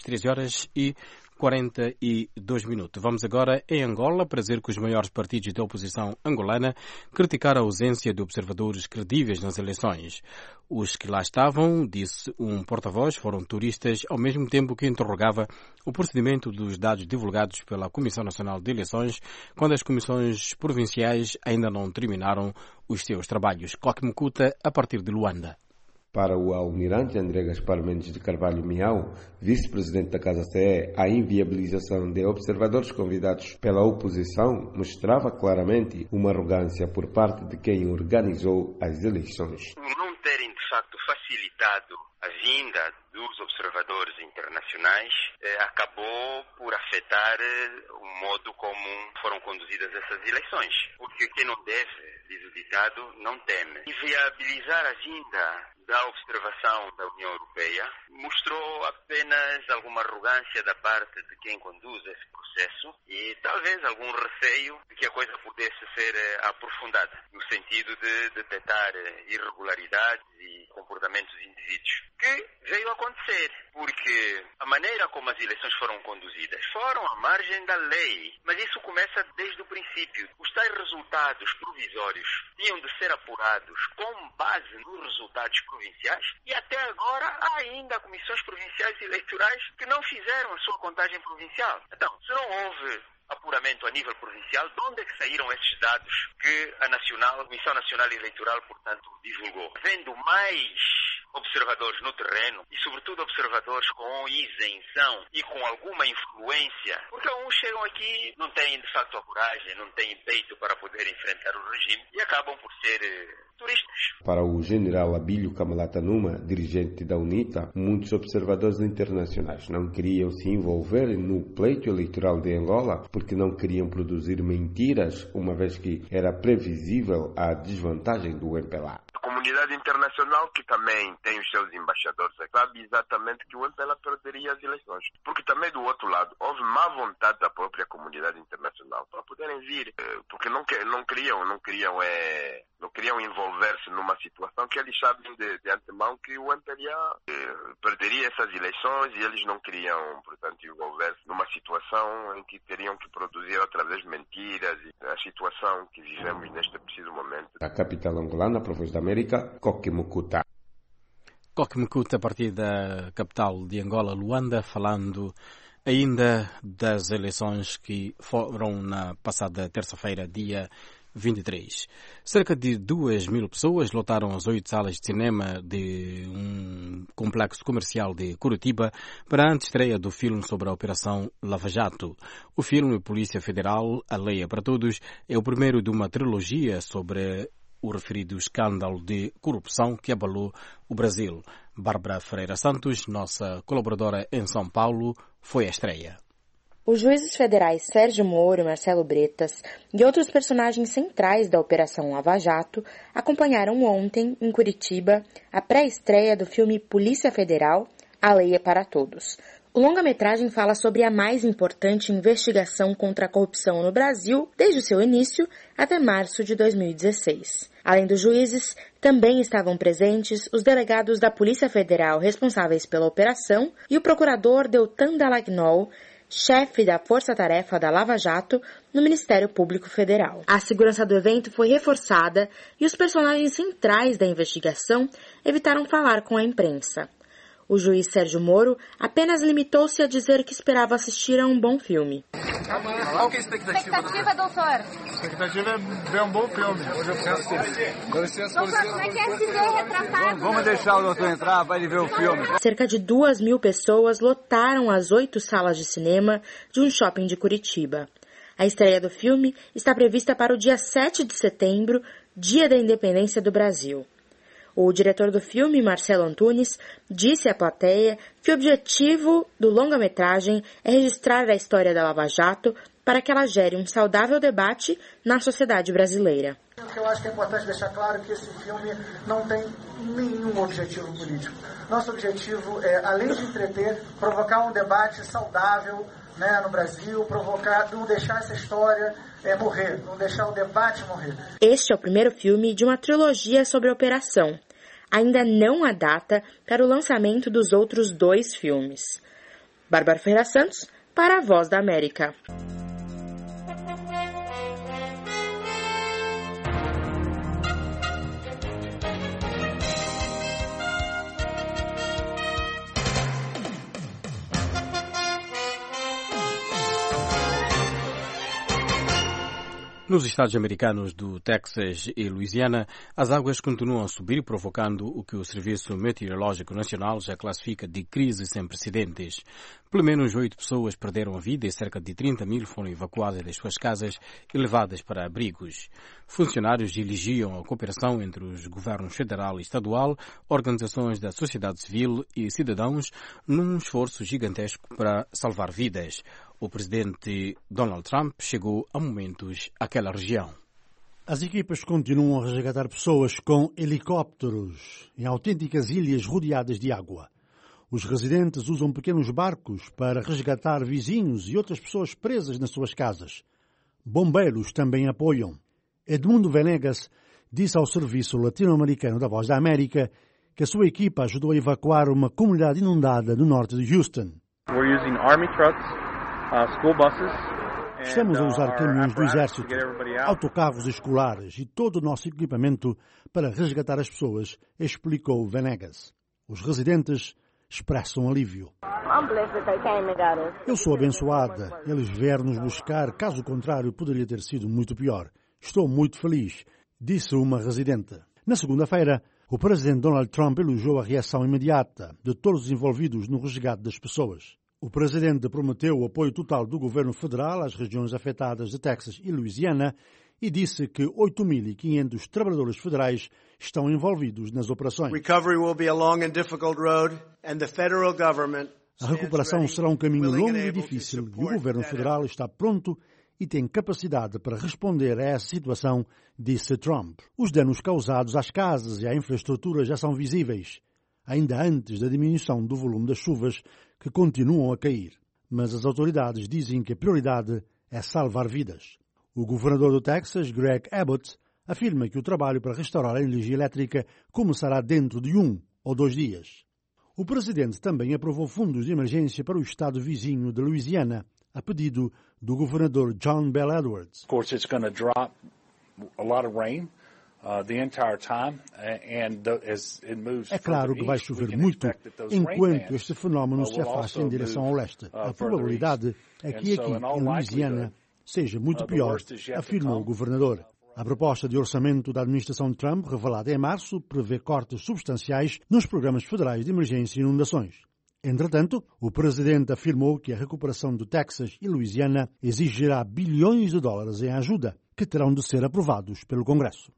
[SPEAKER 5] 13h42. Vamos agora em Angola para dizer que os maiores partidos da oposição angolana criticaram a ausência de observadores credíveis nas eleições. Os que lá estavam, disse um porta-voz, foram turistas, ao mesmo tempo que interrogava o procedimento dos dados divulgados pela Comissão Nacional de Eleições, quando as comissões provinciais ainda não terminaram os seus trabalhos. Cloque Mucuta, a partir de Luanda.
[SPEAKER 18] Para o almirante André Gaspar Mendes de Carvalho Miau, vice-presidente da Casa CE, a inviabilização de observadores convidados pela oposição mostrava claramente uma arrogância por parte de quem organizou as eleições.
[SPEAKER 4] Não terem, de facto, facilitado a vinda dos observadores internacionais acabou por afetar o modo como foram conduzidas essas eleições. Porque quem não deve, diz o ditado, não teme. Inviabilizar a vinda da observação da União Europeia mostrou apenas alguma arrogância da parte de quem conduz esse processo e talvez algum receio de que a coisa pudesse ser aprofundada, no sentido de detectar irregularidades e comportamentos de indivíduos. Que veio a acontecer, porque a maneira como as eleições foram conduzidas foram à margem da lei, mas isso começa desde o princípio. Os tais resultados provisórios tinham de ser apurados com base nos resultados provinciais e até agora há ainda comissões provinciais eleitorais que não fizeram a sua contagem provincial. Então, se não houve apuramento a nível provincial de onde é que saíram esses dados que a Comissão Nacional Eleitoral, portanto, divulgou. Vendo mais observadores no terreno e, sobretudo, observadores com isenção e com alguma influência, porque alguns chegam aqui, não têm, de facto, a coragem, não têm peito para poder enfrentar o regime e acabam por ser turistas.
[SPEAKER 18] Para o general Abílio Camalata Numa, dirigente da UNITA, muitos observadores internacionais não queriam se envolver no pleito eleitoral de Angola porque não queriam produzir mentiras, uma vez que era previsível a desvantagem do MPLA.
[SPEAKER 8] A comunidade internacional, que também tem os seus embaixadores, sabe exatamente que o MPLA perderia as eleições. Porque também, do outro lado, houve má vontade da própria comunidade internacional para poderem vir, porque não queriam envolver-se numa situação que eles sabem de antemão que o MPLA perderia essas eleições e eles não queriam, portanto, envolver-se numa situação em que teriam que produzir outra vez mentiras. E a situação que vivemos neste preciso momento.
[SPEAKER 18] A capital angolana, para a Voz da América, Coquimucuta.
[SPEAKER 5] Coquimucuta, a partir da capital de Angola, Luanda, falando ainda das eleições que foram na passada terça-feira, dia 23. Cerca de 2.000 pessoas lotaram as 8 salas de cinema de um complexo comercial de Curitiba para a antestreia do filme sobre a Operação Lava Jato. O filme Polícia Federal, A Lei é para Todos, é o primeiro de uma trilogia sobre o referido escândalo de corrupção que abalou o Brasil. Bárbara Ferreira Santos, nossa colaboradora em São Paulo, foi à estreia.
[SPEAKER 3] Os juízes federais Sérgio Moro e Marcelo Bretas e outros personagens centrais da Operação Lava Jato acompanharam ontem, em Curitiba, a pré-estreia do filme Polícia Federal, A Lei é para Todos. O longa-metragem fala sobre a mais importante investigação contra a corrupção no Brasil desde o seu início até março de 2016. Além dos juízes, também estavam presentes os delegados da Polícia Federal responsáveis pela operação e o procurador Deltan Dallagnol, chefe da Força-Tarefa da Lava Jato no Ministério Público Federal. A segurança do evento foi reforçada e os personagens centrais da investigação evitaram falar com a imprensa. O juiz Sérgio Moro apenas limitou-se a dizer que esperava assistir a um bom filme.
[SPEAKER 13] Qual que é a expectativa, doutor? A expectativa é ver um bom filme. Hoje eu quero assistir. Doutor, como é que é se ver retratado? Vamos deixar o doutor entrar, vai ver o filme.
[SPEAKER 3] Cerca de 2.000 pessoas lotaram as 8 salas de cinema de um shopping de Curitiba. A estreia do filme está prevista para o dia 7 de setembro, dia da independência do Brasil. O diretor do filme, Marcelo Antunes, disse à plateia que o objetivo do longa-metragem é registrar a história da Lava Jato para que ela gere um saudável debate na sociedade brasileira.
[SPEAKER 14] Eu acho que é importante deixar claro que esse filme não tem nenhum objetivo político. Nosso objetivo é, além de entreter, provocar um debate saudável, no Brasil, não deixar essa história morrer, não deixar o debate morrer.
[SPEAKER 3] Este é o primeiro filme de uma trilogia sobre a operação. Ainda não há data para o lançamento dos outros 2 filmes. Bárbara Ferreira Santos, para a Voz da América.
[SPEAKER 5] Nos estados americanos do Texas e Louisiana, as águas continuam a subir, provocando o que o Serviço Meteorológico Nacional já classifica de crise sem precedentes. Pelo menos 8 pessoas perderam a vida e cerca de 30.000 foram evacuadas das suas casas e levadas para abrigos. Funcionários elogiam a cooperação entre os governos federal e estadual, organizações da sociedade civil e cidadãos num esforço gigantesco para salvar vidas. O presidente Donald Trump chegou a momentos àquela região.
[SPEAKER 15] As equipas continuam a resgatar pessoas com helicópteros em autênticas ilhas rodeadas de água. Os residentes usam pequenos barcos para resgatar vizinhos e outras pessoas presas nas suas casas. Bombeiros também apoiam. Edmundo Venegas disse ao Serviço Latino-Americano da Voz da América que a sua equipa ajudou a evacuar uma comunidade inundada no norte de Houston.
[SPEAKER 16] We're using Army trucks, school buses.
[SPEAKER 15] Estamos a usar caminhões do Exército, autocarros escolares e todo o nosso equipamento para resgatar as pessoas, explicou Venegas. Os residentes expressam alívio. Eu sou abençoada. Eles vieram nos buscar, caso contrário poderia ter sido muito pior. Estou muito feliz, disse uma residente. Na segunda-feira, o presidente Donald Trump elogiou a reação imediata de todos os envolvidos no resgate das pessoas. O presidente prometeu o apoio total do governo federal às regiões afetadas de Texas e Louisiana e disse que 8.500 trabalhadores federais estão envolvidos nas operações. A recuperação será um caminho longo e difícil e o governo federal está pronto e tem capacidade para responder a essa situação, disse Trump. Os danos causados às casas e à infraestrutura já são visíveis, ainda antes da diminuição do volume das chuvas que continuam a cair. Mas as autoridades dizem que a prioridade é salvar vidas. O governador do Texas, Greg Abbott, afirma que o trabalho para restaurar a energia elétrica começará dentro de 1 ou 2 dias. O presidente também aprovou fundos de emergência para o estado vizinho de Louisiana, a pedido do governador John Bel Edwards.
[SPEAKER 1] Of course, it's going to drop a lot of rain the entire time, and as it moves.
[SPEAKER 15] É claro que vai chover muito enquanto este fenómeno se afasta em direção ao leste. A probabilidade é que aqui em Louisiana seja muito pior, afirmou o governador. A proposta de orçamento da administração Trump, revelada em março, prevê cortes substanciais nos programas federais de emergência e inundações. Entretanto, o presidente afirmou que a recuperação do Texas e Louisiana exigirá bilhões de dólares em ajuda, que terão de ser aprovados pelo Congresso.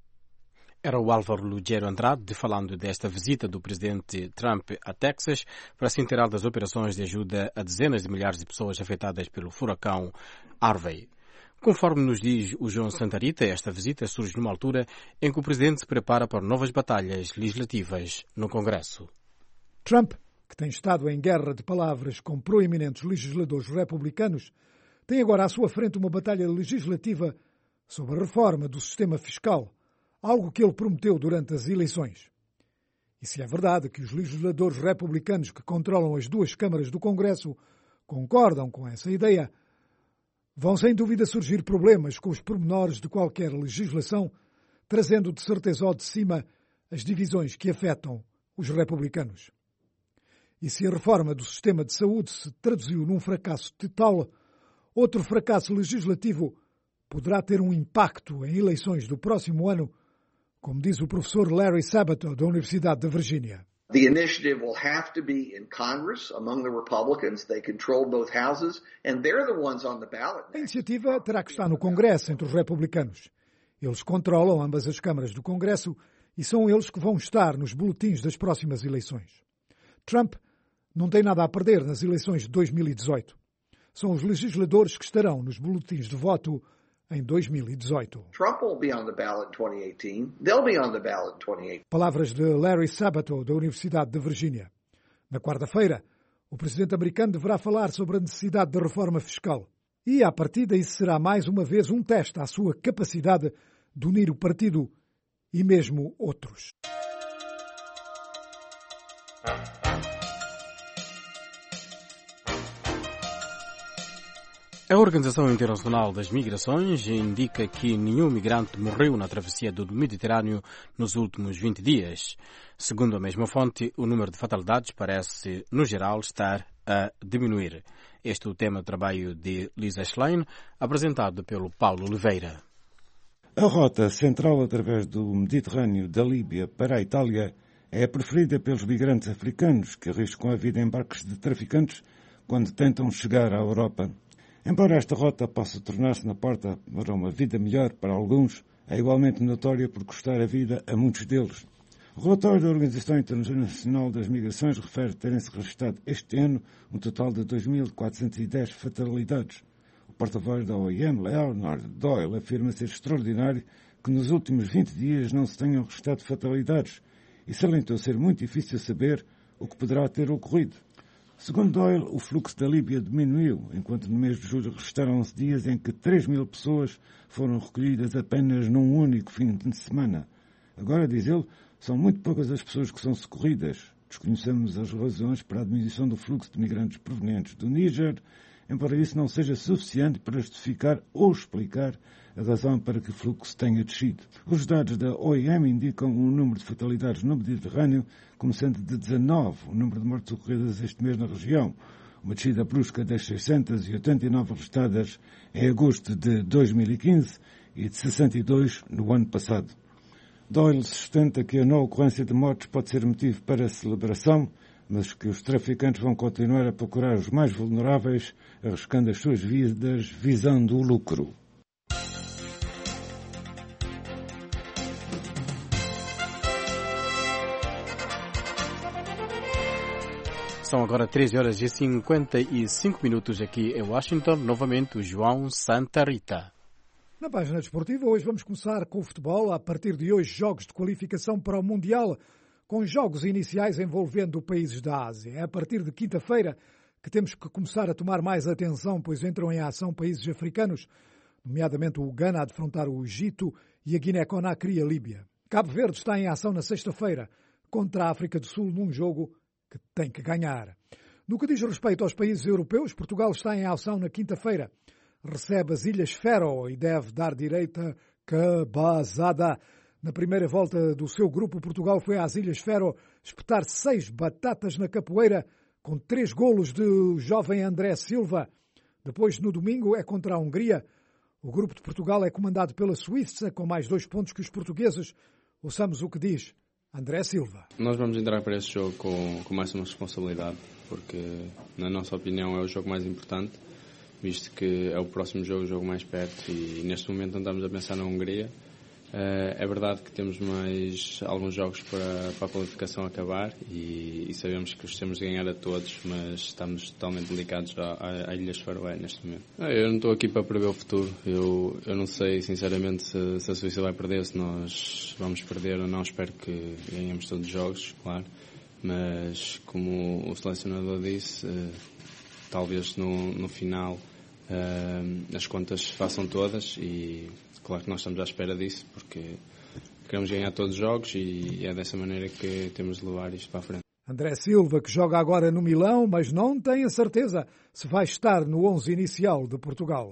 [SPEAKER 5] Era o Álvaro Lugero Andrade falando desta visita do presidente Trump a Texas para se inteirar das operações de ajuda a dezenas de milhares de pessoas afetadas pelo furacão Harvey. Conforme nos diz o João Santarita, esta visita surge numa altura em que o presidente se prepara para novas batalhas legislativas no Congresso.
[SPEAKER 2] Trump, que tem estado em guerra de palavras com proeminentes legisladores republicanos, tem agora à sua frente uma batalha legislativa sobre a reforma do sistema fiscal, algo que ele prometeu durante as eleições. E se é verdade que os legisladores republicanos que controlam as 2 câmaras do Congresso concordam com essa ideia, vão sem dúvida surgir problemas com os pormenores de qualquer legislação, trazendo de certeza ao de cima as divisões que afetam os republicanos. E se a reforma do sistema de saúde se traduziu num fracasso total, outro fracasso legislativo poderá ter um impacto em eleições do próximo ano, como diz o professor Larry Sabato, da Universidade da Virgínia.
[SPEAKER 17] The initiative will have to be in Congress among the Republicans. They control both houses and they're the ones on the ballot.
[SPEAKER 2] A iniciativa terá que estar no Congresso entre os republicanos. Eles controlam ambas as câmaras do Congresso e são eles que vão estar nos boletins das próximas eleições. Trump não tem nada a perder nas eleições de 2018. São os legisladores que estarão nos boletins de voto em 2018.
[SPEAKER 17] Trump will be on the ballot in 2018. They'll be on the ballot in 2018.
[SPEAKER 2] Palavras de Larry Sabato, da Universidade de Virgínia. Na quarta-feira, o presidente americano deverá falar sobre a necessidade da reforma fiscal. E, à partida, isso será mais uma vez um teste à sua capacidade de unir o partido e mesmo outros.
[SPEAKER 5] A Organização Internacional das Migrações indica que nenhum migrante morreu na travessia do Mediterrâneo nos últimos 20 dias. Segundo a mesma fonte, o número de fatalidades parece, no geral, estar a diminuir. Este é o tema do trabalho de Lisa Schlein, apresentado pelo Paulo Oliveira.
[SPEAKER 19] A rota central através do Mediterrâneo da Líbia para a Itália é a preferida pelos migrantes africanos que arriscam a vida em barcos de traficantes quando tentam chegar à Europa. Embora esta rota possa tornar-se na porta para uma vida melhor para alguns, é igualmente notória por custar a vida a muitos deles. O relatório da Organização Internacional das Migrações refere terem-se registrado este ano um total de 2.410 fatalidades. O porta-voz da OIM, Leonard Doyle, afirma ser extraordinário que nos últimos 20 dias não se tenham registrado fatalidades e salientou ser muito difícil saber o que poderá ter ocorrido. Segundo Doyle, o fluxo da Líbia diminuiu, enquanto no mês de julho registraram 11 dias em que 3.000 pessoas foram recolhidas apenas num único fim de semana. Agora, diz ele, são muito poucas as pessoas que são socorridas. Desconhecemos as razões para a diminuição do fluxo de migrantes provenientes do Níger, embora isso não seja suficiente para justificar ou explicar a razão para que o fluxo tenha descido. Os dados da OIM indicam um número de fatalidades no Mediterrâneo como sendo de 19, o número de mortes ocorridas este mês na região, uma descida brusca das 689 registradas em agosto de 2015 e de 62 no ano passado. Doyle sustenta que a não ocorrência de mortes pode ser motivo para a celebração, mas que os traficantes vão continuar a procurar os mais vulneráveis, arriscando as suas vidas visando o lucro.
[SPEAKER 5] São agora 13 horas e 55 minutos aqui em Washington. Novamente o João Santa Rita.
[SPEAKER 2] Na página desportiva, hoje vamos começar com o futebol. A partir de hoje, jogos de qualificação para o Mundial, com jogos iniciais envolvendo países da Ásia. É a partir de quinta-feira que temos que começar a tomar mais atenção, pois entram em ação países africanos, nomeadamente o Ghana a defrontar o Egito e a Guiné-Conakry e a Líbia. Cabo Verde está em ação na sexta-feira contra a África do Sul num jogo que tem que ganhar. No que diz respeito aos países europeus, Portugal está em ação na quinta-feira. Recebe as Ilhas Faroe e deve dar direito a cabazada. Na primeira volta do seu grupo, Portugal foi às Ilhas Faroe espetar 6 batatas na capoeira, com 3 golos do jovem André Silva. Depois, no domingo, é contra a Hungria. O grupo de Portugal é comandado pela Suíça, com mais 2 pontos que os portugueses. Ouçamos o que diz André Silva.
[SPEAKER 7] Nós vamos entrar para este jogo com máxima responsabilidade, porque, na nossa opinião, é o jogo mais importante, visto que é o próximo jogo, o jogo mais perto, e neste momento não estamos a pensar na Hungria. É verdade que temos mais alguns jogos para a qualificação acabar e sabemos que os temos de ganhar a todos, mas estamos totalmente dedicados à Ilhas Faroé neste momento. Eu não estou aqui para prever o futuro. Eu não sei sinceramente se a Suíça vai perder, se nós vamos perder ou não. Espero que ganhemos todos os jogos, claro, mas como o selecionador disse, talvez no final as contas façam todas e claro que nós estamos à espera disso, porque queremos ganhar todos os jogos e é dessa maneira que temos de levar isto para a frente.
[SPEAKER 2] André Silva, que joga agora no Milão, mas não tem a certeza se vai estar no 11 inicial de Portugal.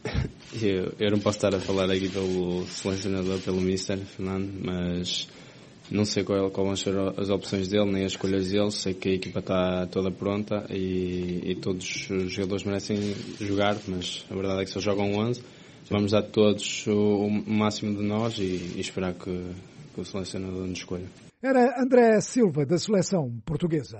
[SPEAKER 7] Eu não posso estar a falar aqui pelo selecionador, pelo Mister Fernando, mas não sei qual vão ser as opções dele, nem as escolhas dele. Sei que a equipa está toda pronta e todos os jogadores merecem jogar, mas a verdade é que só jogam 11. Vamos dar todos o máximo de nós e esperar que o selecionador nos escolha.
[SPEAKER 2] Era André Silva, da seleção portuguesa.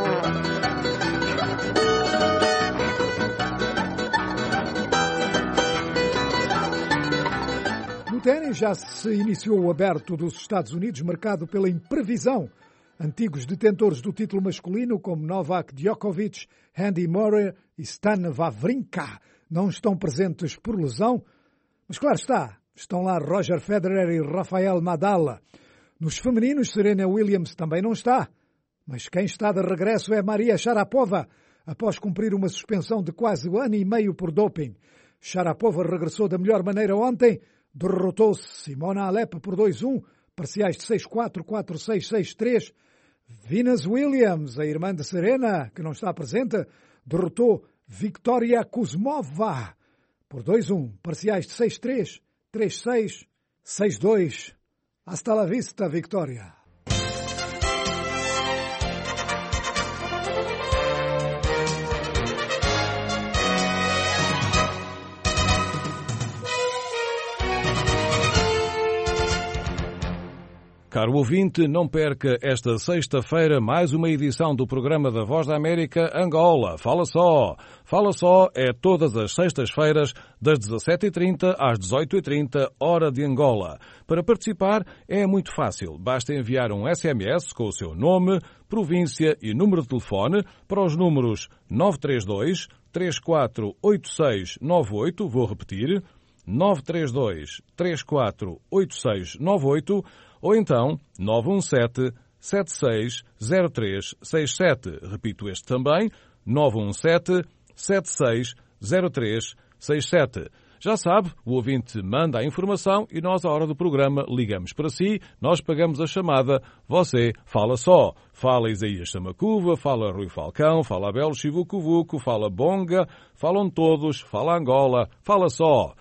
[SPEAKER 2] No ténis já se iniciou o Aberto dos Estados Unidos, marcado pela imprevisão. Antigos detentores do título masculino, como Novak Djokovic, Andy Murray e Stan Wawrinka, não estão presentes por lesão, mas claro está, estão lá Roger Federer e Rafael Nadal. Nos femininos, Serena Williams também não está, mas quem está de regresso é Maria Sharapova, após cumprir uma suspensão de quase 1 ano e meio por doping. Sharapova regressou da melhor maneira ontem, derrotou Simona Halep por 2-1, parciais de 6-4, 4-6, 6-3. Venus Williams, a irmã de Serena, que não está presente, derrotou Victoria Kuzmova por 2-1, parciais de 6-3, 3-6, 6-2. Hasta la vista, Victoria.
[SPEAKER 9] Caro ouvinte, não perca esta sexta-feira mais uma edição do programa da Voz da América Angola. Fala só! Fala só é todas as sextas-feiras, das 17h30 às 18h30, hora de Angola. Para participar é muito fácil. Basta enviar um SMS com o seu nome, província e número de telefone para os números 932 348698, vou repetir, 932 348698, ou então 917-760367. Repito este também, 917-760367. Já sabe, o ouvinte manda a informação e nós, à hora do programa, ligamos para si, nós pagamos a chamada, você fala só. Fala Isaías Samacuva, fala Rui Falcão, fala Abel Chivucovuco, fala Bonga, falam todos, fala Angola, fala só.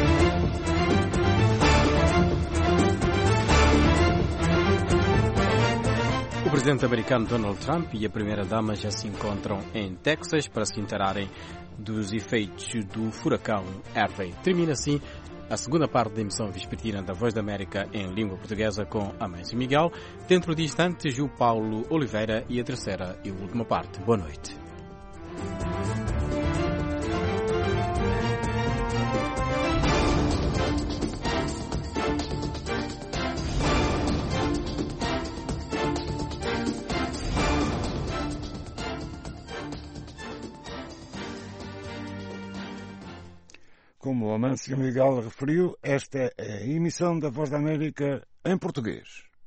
[SPEAKER 5] O presidente americano Donald Trump e a primeira-dama já se encontram em Texas para se inteirarem dos efeitos do furacão Harvey. Termina assim a segunda parte da emissão vespertina da Voz da América em língua portuguesa com Amâncio Miguel. Dentro de instantes, o Paulo Oliveira e a terceira e última parte. Boa noite.
[SPEAKER 19] Como o Amâncio Miguel referiu, esta é a emissão da Voz da América em português.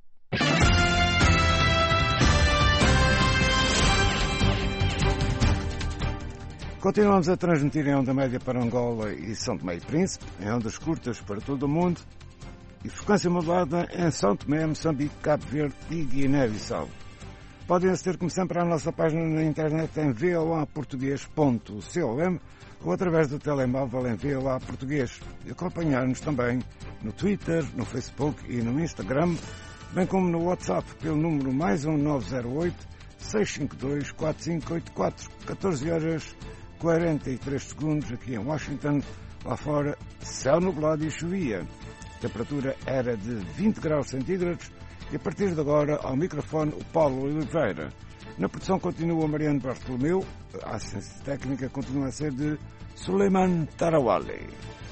[SPEAKER 19] Continuamos a transmitir em onda média para Angola e São Tomé e Príncipe, em ondas curtas para todo o mundo e frequência modulada em São Tomé, Moçambique, Cabo Verde e Guiné-Bissau. Podem aceder, como sempre, à nossa página na internet em voaportugues.com ou através do telemóvel em VOA Português e acompanhar-nos também no Twitter, no Facebook e no Instagram, bem como no WhatsApp pelo número +1 908 652 4584, 14 horas 43 segundos aqui em Washington. Lá fora, céu nublado e chovia. A temperatura era de 20 graus centígrados e a partir de agora, ao microfone, o Paulo Oliveira. Na produção continua Mariano Bartolomeu, a assistência técnica continua a ser de Suleiman Tarawali.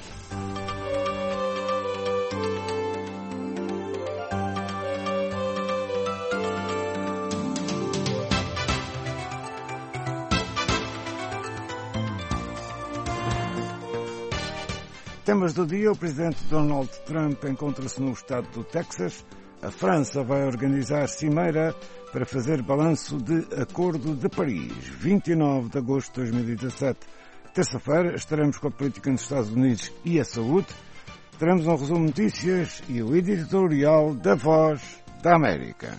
[SPEAKER 19] Temas do dia: o presidente Donald Trump encontra-se no estado do Texas. A França vai organizar cimeira para fazer balanço de Acordo de Paris, 29 de agosto de 2017. Terça-feira estaremos com a política nos Estados Unidos e a saúde. Teremos um resumo de notícias e o editorial da Voz da América.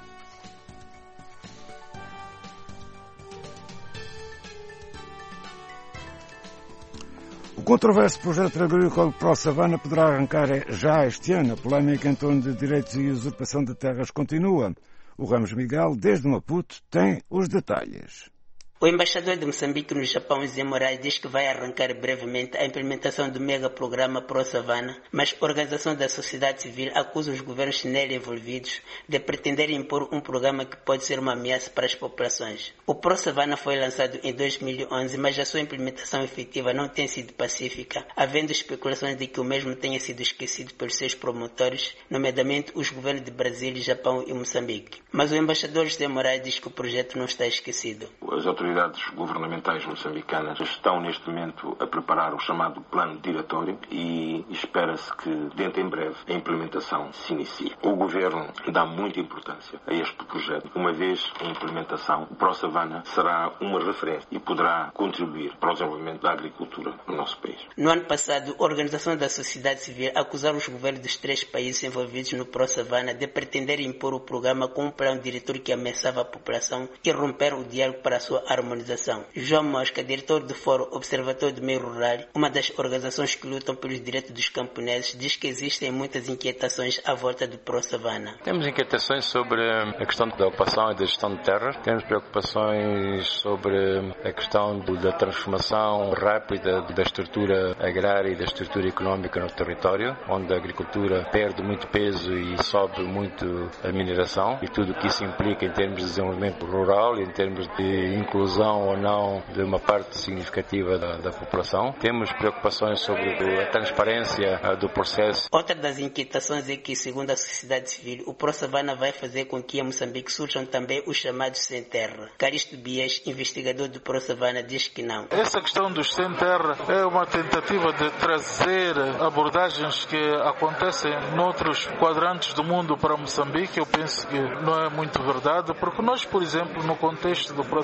[SPEAKER 19] O controverso projeto agrícola Pro-Savana poderá arrancar já este ano. A polémica em torno de direitos e usurpação de terras continua. O Ramos Miguel, desde Maputo, tem os detalhes.
[SPEAKER 20] O embaixador de Moçambique no Japão, Zé Moraes, diz que vai arrancar brevemente a implementação do megaprograma Pro-Savana, mas a organização da sociedade civil acusa os governos nele envolvidos de pretenderem impor um programa que pode ser uma ameaça para as populações. O Pro-Savana foi lançado em 2011, mas a sua implementação efetiva não tem sido pacífica, havendo especulações de que o mesmo tenha sido esquecido pelos seus promotores, nomeadamente os governos de Brasília, Japão e Moçambique. Mas o embaixador Zé Moraes diz que o projeto não está esquecido.
[SPEAKER 8] As autoridades governamentais moçambicanas estão neste momento a preparar o chamado plano diretório e espera-se que dentro em breve a implementação se inicie. O governo dá muita importância a este projeto, uma vez em implementação, o Pro-Savana será uma referência e poderá contribuir para o desenvolvimento da agricultura no nosso país.
[SPEAKER 20] No ano passado, a Organização da Sociedade Civil acusaram os governos dos 3 países envolvidos no Pro-Savana de pretender impor o programa com um plano diretor que ameaçava a população e romper o diálogo para a sua harmonização. João Mosca, diretor do Fórum Observatório do Meio Rural, uma das organizações que lutam pelos direitos dos camponeses, diz que existem muitas inquietações à volta do Pro-Savana.
[SPEAKER 21] Temos inquietações sobre a questão da ocupação e da gestão de terras. Temos preocupações sobre a questão da transformação rápida da estrutura agrária e da estrutura económica no território, onde a agricultura perde muito peso e sobe muito a mineração e tudo o que isso implica em termos de desenvolvimento rural e em termos de inclusão ou não de uma parte significativa da população. Temos preocupações sobre a transparência do processo.
[SPEAKER 20] Outra das inquietações é que, segundo a sociedade civil, o Pro-Savana vai fazer com que em Moçambique surjam também os chamados sem terra. Caristo Bias, investigador do Pro-Savana, diz que não.
[SPEAKER 22] Essa questão dos sem terra é uma tentativa de trazer abordagens que acontecem noutros quadrantes do mundo para Moçambique. Eu penso que não é muito verdade, porque nós, por exemplo, no contexto do Pro-Savana,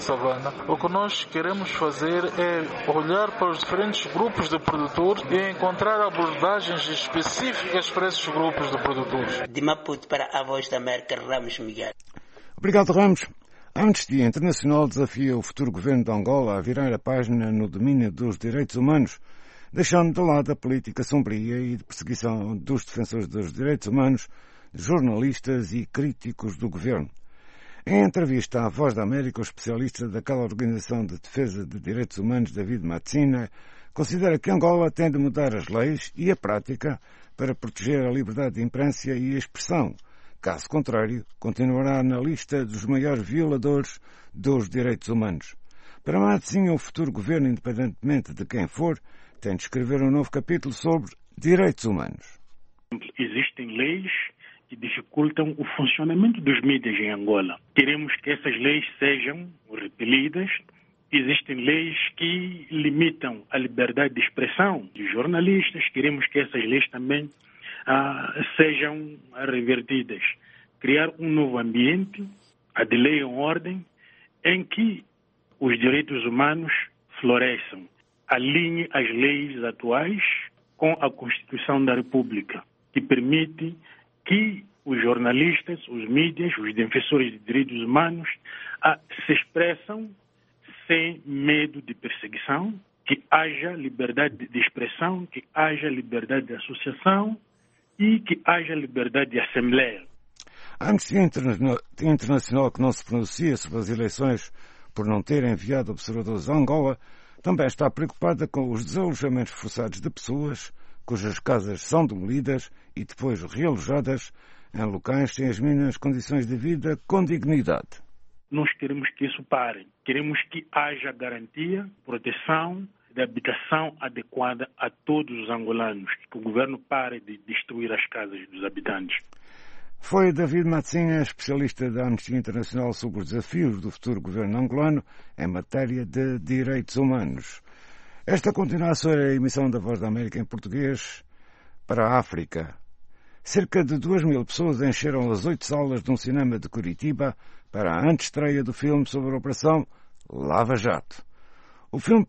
[SPEAKER 22] savana. O que nós queremos fazer é olhar para os diferentes grupos de produtores e encontrar abordagens específicas para esses grupos de produtores.
[SPEAKER 20] De Maputo para a Voz da América, Ramos Miguel.
[SPEAKER 19] Obrigado, Ramos. A Anistia Internacional desafia o futuro governo de Angola a virar a página no domínio dos direitos humanos, deixando de lado a política sombria e de perseguição dos defensores dos direitos humanos, jornalistas e críticos do governo. Em entrevista à Voz da América, o especialista daquela organização de defesa de direitos humanos, David Matsina, considera que Angola tem de mudar as leis e a prática para proteger a liberdade de imprensa e expressão. Caso contrário, continuará na lista dos maiores violadores dos direitos humanos. Para Matsina, o futuro governo, independentemente de quem for, tem de escrever um novo capítulo sobre direitos humanos.
[SPEAKER 6] Existem leis que dificultam o funcionamento dos mídias em Angola. Queremos que essas leis sejam repelidas. Existem leis que limitam a liberdade de expressão dos jornalistas. Queremos que essas leis também sejam revertidas. Criar um novo ambiente, a de lei e ordem, em que os direitos humanos floresçam. Alinhe as leis atuais com a Constituição da República, que permite que os jornalistas, os mídias, os defensores de direitos humanos se expressam sem medo de perseguição, que haja liberdade de expressão, que haja liberdade de associação e que haja liberdade de assembleia.
[SPEAKER 19] A Anistia Internacional, que não se pronuncia sobre as eleições por não ter enviado observadores a Angola, também está preocupada com os desalojamentos forçados de pessoas cujas casas são demolidas e depois realojadas em locais sem as mínimas condições de vida com dignidade.
[SPEAKER 6] Nós queremos que isso pare. Queremos que haja garantia, proteção de habitação adequada a todos os angolanos, que o governo pare de destruir as casas dos habitantes.
[SPEAKER 19] Foi David Matsina, especialista da Anistia Internacional sobre os desafios do futuro governo angolano em matéria de direitos humanos. Esta continua a ser a emissão da Voz da América em português para a África. Cerca de 2.000 pessoas encheram as 8 salas de um cinema de Curitiba para a antestreia do filme sobre a Operação Lava Jato. O filme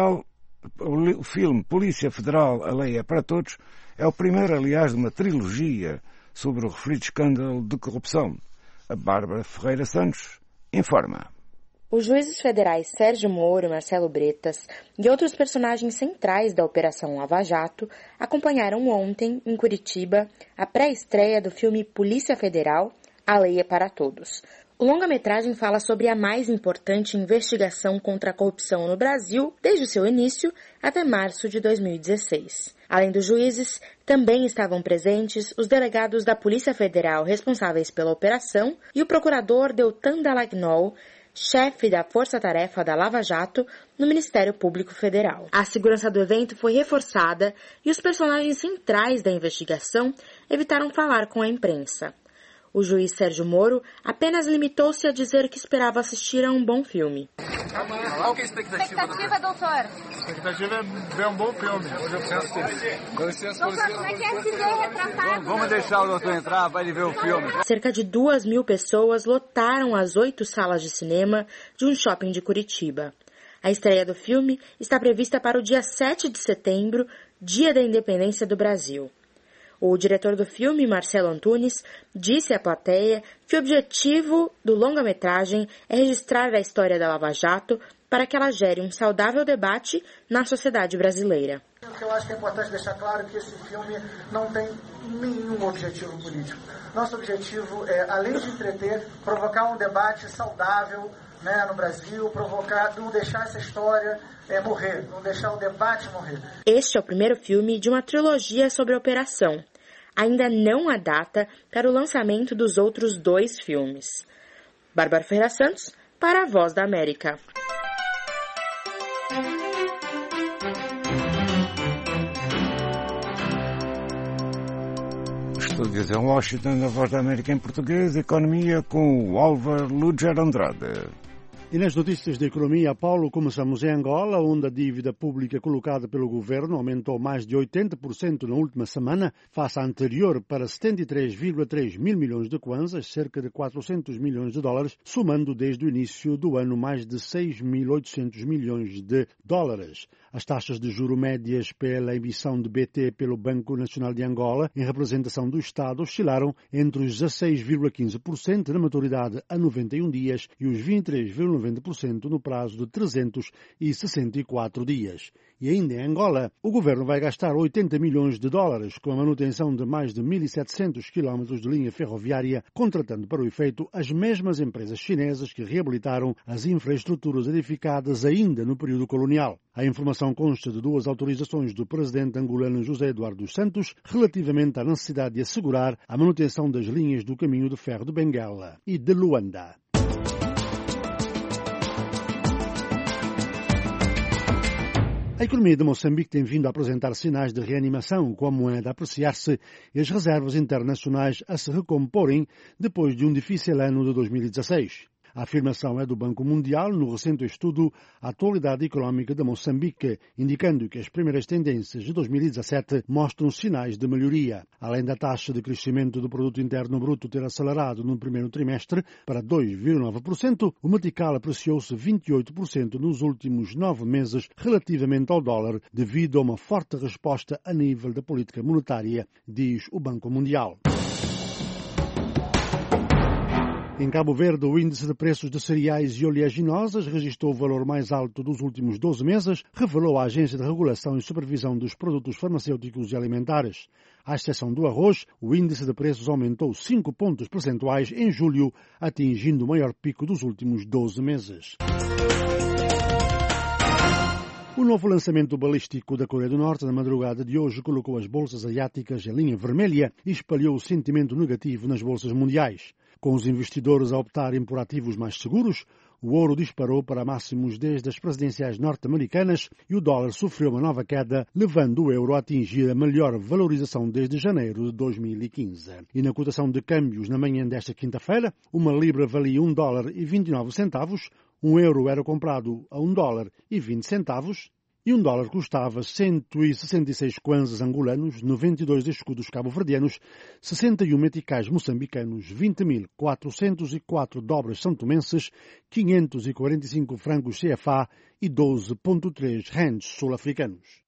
[SPEAKER 19] Polícia Federal, a Lei é para Todos, é o primeiro, aliás, de uma trilogia sobre o referido escândalo de corrupção. A Bárbara Ferreira Santos informa.
[SPEAKER 3] Os juízes federais Sérgio Moro, Marcelo Bretas e outros personagens centrais da Operação Lava Jato acompanharam ontem, em Curitiba, a pré-estreia do filme Polícia Federal, A Lei é para Todos. O longa-metragem fala sobre a mais importante investigação contra a corrupção no Brasil desde o seu início até março de 2016. Além dos juízes, também estavam presentes os delegados da Polícia Federal responsáveis pela operação e o procurador Deltan Dallagnol, chefe da Força-Tarefa da Lava Jato no Ministério Público Federal. A segurança do evento foi reforçada e os personagens centrais da investigação evitaram falar com a imprensa. O juiz Sérgio Moro apenas limitou-se a dizer que esperava assistir a um bom filme.
[SPEAKER 22] Qual que é a expectativa, doutor? A expectativa é ver um bom filme. Hoje eu penso isso. Com licença,
[SPEAKER 10] doutor, como é que é se ver retratado?
[SPEAKER 22] Vamos deixar o doutor entrar, vai ver o filme.
[SPEAKER 3] Cerca de 2.000 pessoas lotaram as 8 salas de cinema de um shopping de Curitiba. A estreia do filme está prevista para o dia 7 de setembro, Dia da Independência do Brasil. O diretor do filme, Marcelo Antunes, disse à plateia que o objetivo do longa-metragem é registrar a história da Lava Jato para que ela gere um saudável debate na sociedade brasileira.
[SPEAKER 14] O que eu acho que é importante deixar claro é que esse filme não tem nenhum objetivo político. Nosso objetivo é, além de entreter, provocar um debate saudável, no Brasil, provocar, não deixar essa história morrer, não deixar o debate morrer.
[SPEAKER 3] Este é o primeiro filme de uma trilogia sobre a operação. Ainda não há data para o lançamento dos outros 2 filmes. Bárbara Ferreira Santos, para a Voz da América.
[SPEAKER 19] Estúdios em Washington, a Voz da América em português, Economia com o Álvaro Luger Andrade.
[SPEAKER 15] E nas notícias da economia, Paulo, começamos em Angola, onde a dívida pública colocada pelo governo aumentou mais de 80% na última semana, face à anterior, para 73,3 mil milhões de kwanzas, cerca de 400 milhões de dólares, somando desde o início do ano mais de 6.800 milhões de dólares. As taxas de juro médias pela emissão de BT pelo Banco Nacional de Angola, em representação do Estado, oscilaram entre os 16,15% na maturidade a 91 dias e os 23,90% no prazo de 364 dias. E ainda em Angola, o governo vai gastar 80 milhões de dólares com a manutenção de mais de 1.700 quilómetros de linha ferroviária, contratando para o efeito as mesmas empresas chinesas que reabilitaram as infraestruturas edificadas ainda no período colonial. A informação consta de 2 autorizações do presidente angolano José Eduardo dos Santos relativamente à necessidade de assegurar a manutenção das linhas do caminho de ferro de Benguela e de Luanda. A economia de Moçambique tem vindo a apresentar sinais de reanimação, como é de apreciar-se as reservas internacionais a se recomporem depois de um difícil ano de 2016. A afirmação é do Banco Mundial no recente estudo A Atualidade Económica de Moçambique, indicando que as primeiras tendências de 2017 mostram sinais de melhoria. Além da taxa de crescimento do Produto Interno Bruto ter acelerado no primeiro trimestre para 2,9%, o metical apreciou-se 28% nos últimos 9 meses relativamente ao dólar, devido a uma forte resposta a nível da política monetária, diz o Banco Mundial. Em Cabo Verde, o índice de preços de cereais e oleaginosas registrou o valor mais alto dos últimos 12 meses, revelou a Agência de Regulação e Supervisão dos Produtos Farmacêuticos e Alimentares. À exceção do arroz, o índice de preços aumentou 5 pontos percentuais em julho, atingindo o maior pico dos últimos 12 meses. O novo lançamento balístico da Coreia do Norte na madrugada de hoje colocou as bolsas asiáticas em linha vermelha e espalhou o sentimento negativo nas bolsas mundiais. Com os investidores a optarem por ativos mais seguros, o ouro disparou para máximos desde as presidenciais norte-americanas e o dólar sofreu uma nova queda, levando o euro a atingir a melhor valorização desde janeiro de 2015. E na cotação de câmbios na manhã desta quinta-feira, uma libra valia $1,29, um euro era comprado a $1,20 e um dólar custava 166 kwanzas angolanos, 92 escudos cabo-verdianos, 61 meticais moçambicanos, 20.404 dobras santomenses, 545 francos CFA e 12,3 rands sul-africanos.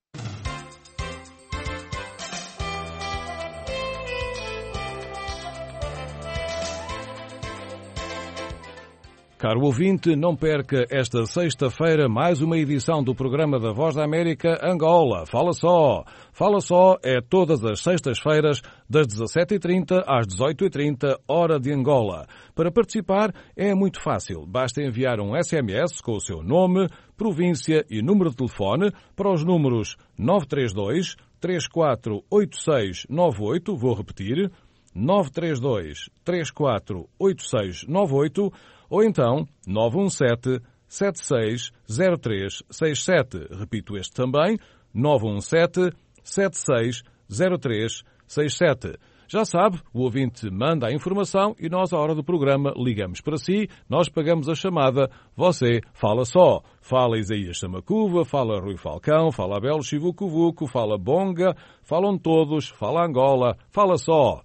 [SPEAKER 9] Caro ouvinte, não perca esta sexta-feira mais uma edição do programa da Voz da América Angola. Fala só! Fala só é todas as sextas-feiras, das 17h30 às 18h30, hora de Angola. Para participar é muito fácil. Basta enviar um SMS com o seu nome, província e número de telefone para os números 932 348698, vou repetir, 932 348698, ou então 917-760367. Repito este também, 917-760367. Já sabe, o ouvinte manda a informação e nós, à hora do programa, ligamos para si, nós pagamos a chamada, você fala só. Fala Isaías Samacuva, fala Rui Falcão, fala Abel Chivucovuco, fala Bonga, falam todos, fala Angola, fala só.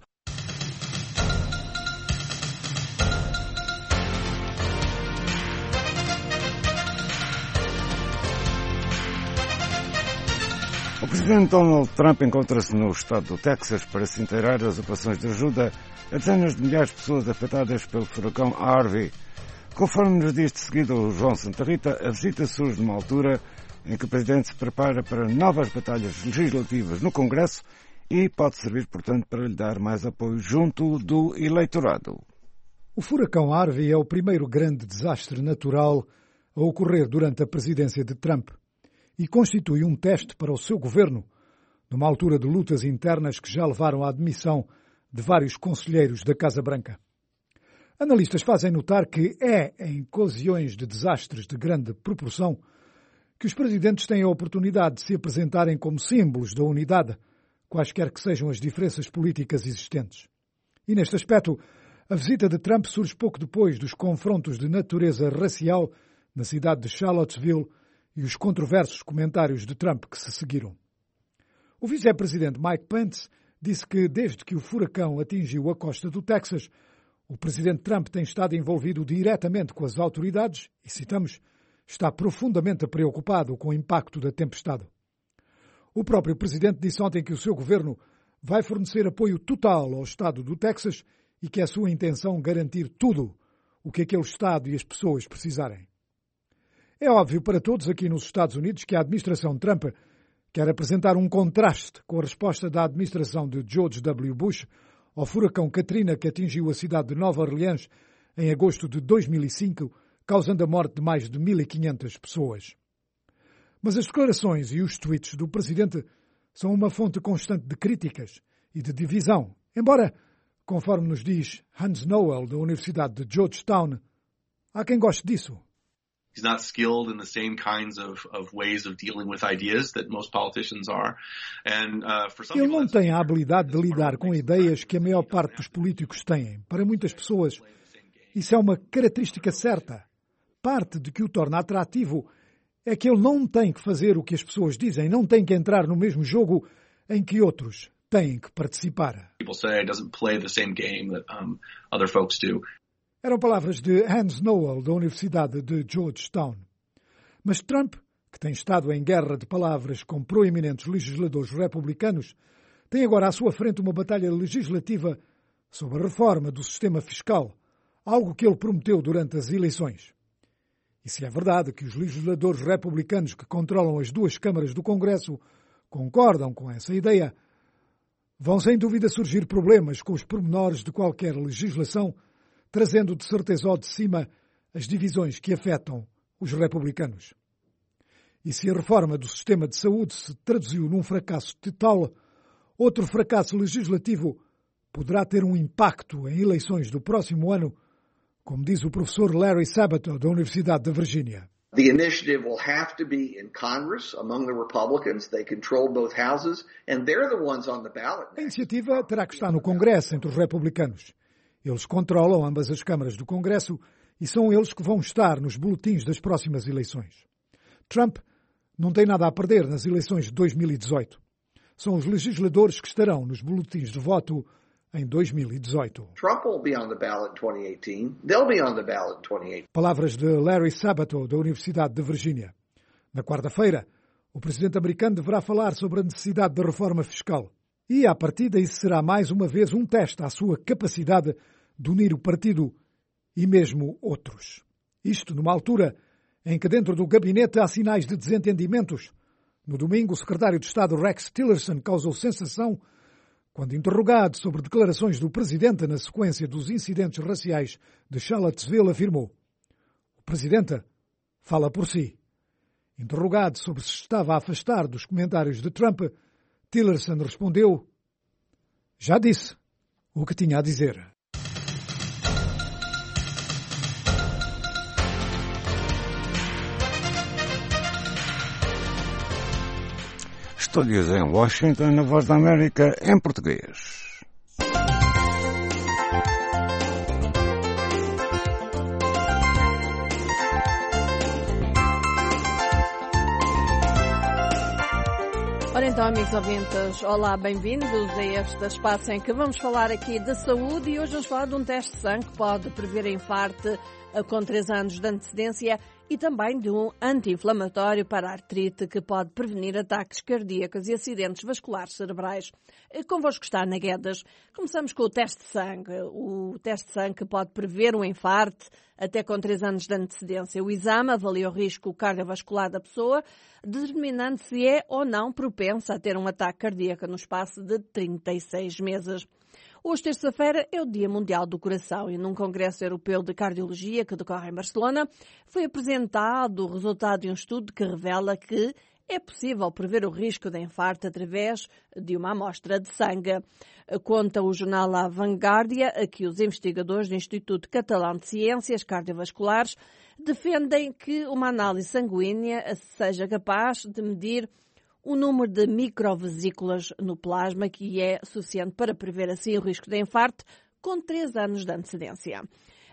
[SPEAKER 19] O presidente Donald Trump encontra-se no estado do Texas para se inteirar das operações de ajuda a dezenas de milhares de pessoas afetadas pelo furacão Harvey. Conforme nos diz de seguida o João Santa Rita, a visita surge numa altura em que o presidente se prepara para novas batalhas legislativas no Congresso e pode servir, portanto, para lhe dar mais apoio junto do eleitorado.
[SPEAKER 2] O furacão Harvey é o primeiro grande desastre natural a ocorrer durante a presidência de Trump e constitui um teste para o seu governo, numa altura de lutas internas que já levaram à demissão de vários conselheiros da Casa Branca. Analistas fazem notar que é em ocasiões de desastres de grande proporção que os presidentes têm a oportunidade de se apresentarem como símbolos da unidade, quaisquer que sejam as diferenças políticas existentes. E neste aspecto, a visita de Trump surge pouco depois dos confrontos de natureza racial na cidade de Charlottesville e os controversos comentários de Trump que se seguiram. O vice-presidente Mike Pence disse que, desde que o furacão atingiu a costa do Texas, o presidente Trump tem estado envolvido diretamente com as autoridades e, citamos, está profundamente preocupado com o impacto da tempestade. O próprio presidente disse ontem que o seu governo vai fornecer apoio total ao estado do Texas e que é a sua intenção garantir tudo o que aquele estado e as pessoas precisarem. É óbvio para todos aqui nos Estados Unidos que a administração Trump quer apresentar um contraste com a resposta da administração de George W. Bush ao furacão Katrina que atingiu a cidade de Nova Orleans em agosto de 2005, causando a morte de mais de 1.500 pessoas. Mas as declarações e os tweets do presidente são uma fonte constante de críticas e de divisão, embora, conforme nos diz Hans Noel, da Universidade de Georgetown, há quem goste disso.
[SPEAKER 11] He's not skilled in the same kinds of ways of dealing with ideas that most politicians are. And for some
[SPEAKER 2] Ele não tem a habilidade de lidar com ideias que a maior parte dos políticos têm. Para muitas pessoas, isso é uma característica certa. Parte de que o torna atrativo é que ele não tem que fazer o que as pessoas dizem, não tem que entrar no mesmo jogo em que outros têm que participar.
[SPEAKER 11] People say doesn't play the same game that other folks do.
[SPEAKER 2] Eram palavras de Hans Noel, da Universidade de Georgetown. Mas Trump, que tem estado em guerra de palavras com proeminentes legisladores republicanos, tem agora à sua frente uma batalha legislativa sobre a reforma do sistema fiscal, algo que ele prometeu durante as eleições. E se é verdade que os legisladores republicanos que controlam as duas câmaras do Congresso concordam com essa ideia, vão sem dúvida surgir problemas com os pormenores de qualquer legislação, trazendo de certeza ao de cima as divisões que afetam os republicanos. E se a reforma do sistema de saúde se traduziu num fracasso total, outro fracasso legislativo poderá ter um impacto em eleições do próximo ano, como diz o professor Larry Sabato, da Universidade da Virgínia.
[SPEAKER 17] The initiative will have to be in Congress among the Republicans. They control both houses and they're the ones on the ballot.
[SPEAKER 2] A iniciativa terá que estar no Congresso entre os republicanos. Eles controlam ambas as câmaras do Congresso e são eles que vão estar nos boletins das próximas eleições. Trump não tem nada a perder nas eleições de 2018. São os legisladores que estarão nos boletins de voto em 2018.
[SPEAKER 17] Trump will be on the ballot in 2018. They'll be on the ballot in 2018.
[SPEAKER 2] Palavras de Larry Sabato, da Universidade de Virgínia. Na quarta-feira, o presidente americano deverá falar sobre a necessidade da reforma fiscal. E, à partida, isso será mais uma vez um teste à sua capacidade de unir o partido e mesmo outros. Isto numa altura em que dentro do gabinete há sinais de desentendimentos. No domingo, o secretário de Estado Rex Tillerson causou sensação quando interrogado sobre declarações do presidente na sequência dos incidentes raciais de Charlottesville, afirmou: "O presidente fala por si." Interrogado sobre se estava a afastar dos comentários de Trump, Tillerson respondeu: "Já disse o que tinha a dizer."
[SPEAKER 19] Estúdios em Washington, na Voz da América, em português.
[SPEAKER 12] Ora então, amigos ouvintes, olá, bem-vindos a este espaço em que vamos falar aqui de saúde e hoje vamos falar de um teste de sangue que pode prever infarto com 3 anos de antecedência e também de um anti-inflamatório para a artrite que pode prevenir ataques cardíacos e acidentes vasculares cerebrais. Convosco está Ana Guedes. Começamos com o teste de sangue. O teste de sangue que pode prever um infarto até com 3 anos de antecedência. O exame avalia o risco cardiovascular da pessoa, determinando se é ou não propensa a ter um ataque cardíaco no espaço de 36 meses. Hoje, terça-feira, é o Dia Mundial do Coração e num Congresso Europeu de Cardiologia que decorre em Barcelona, foi apresentado o resultado de um estudo que revela que é possível prever o risco de infarto através de uma amostra de sangue. Conta o jornal La Vanguardia que os investigadores do Instituto Catalão de Ciências Cardiovasculares defendem que uma análise sanguínea seja capaz de medir o número de microvesículas no plasma, que é suficiente para prever assim o risco de infarto com 3 anos de antecedência.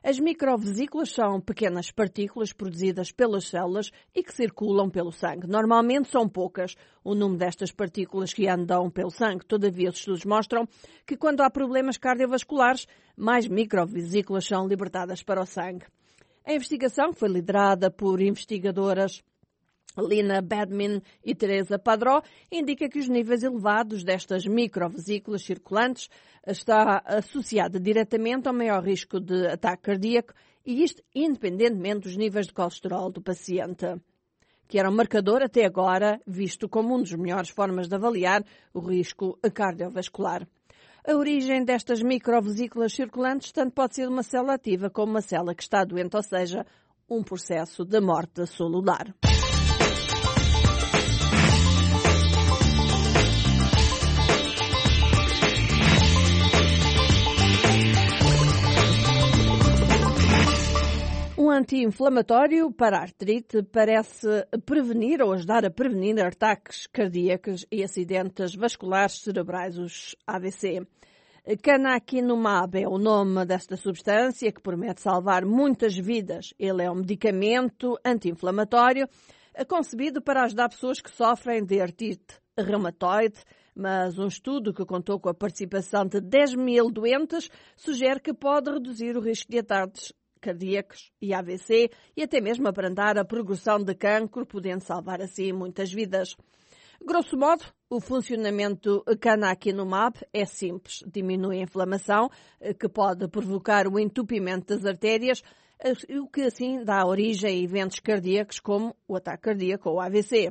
[SPEAKER 12] As microvesículas são pequenas partículas produzidas pelas células e que circulam pelo sangue. Normalmente são poucas o número destas partículas que andam pelo sangue. Todavia, os estudos mostram que quando há problemas cardiovasculares, mais microvesículas são libertadas para o sangue. A investigação foi liderada por investigadoras Lina Badmin e Teresa Padró, indica que os níveis elevados destas microvesículas circulantes está associado diretamente ao maior risco de ataque cardíaco, e isto independentemente dos níveis de colesterol do paciente, que era um marcador até agora visto como uma das melhores formas de avaliar o risco cardiovascular. A origem destas microvesículas circulantes tanto pode ser uma célula ativa como uma célula que está doente, ou seja, um processo de morte celular. Um anti-inflamatório para a artrite parece prevenir ou ajudar a prevenir ataques cardíacos e acidentes vasculares cerebrais, os AVC. Canakinumab é o nome desta substância que promete salvar muitas vidas. Ele é um medicamento anti-inflamatório concebido para ajudar pessoas que sofrem de artrite reumatoide, mas um estudo que contou com a participação de 10 mil doentes sugere que pode reduzir o risco de ataques cardíacos e AVC e até mesmo abrandar a progressão de cancro, podendo salvar assim muitas vidas. Grosso modo, o funcionamento canakinumab é simples. Diminui a inflamação, que pode provocar o entupimento das artérias, o que assim dá origem a eventos cardíacos como o ataque cardíaco ou AVC.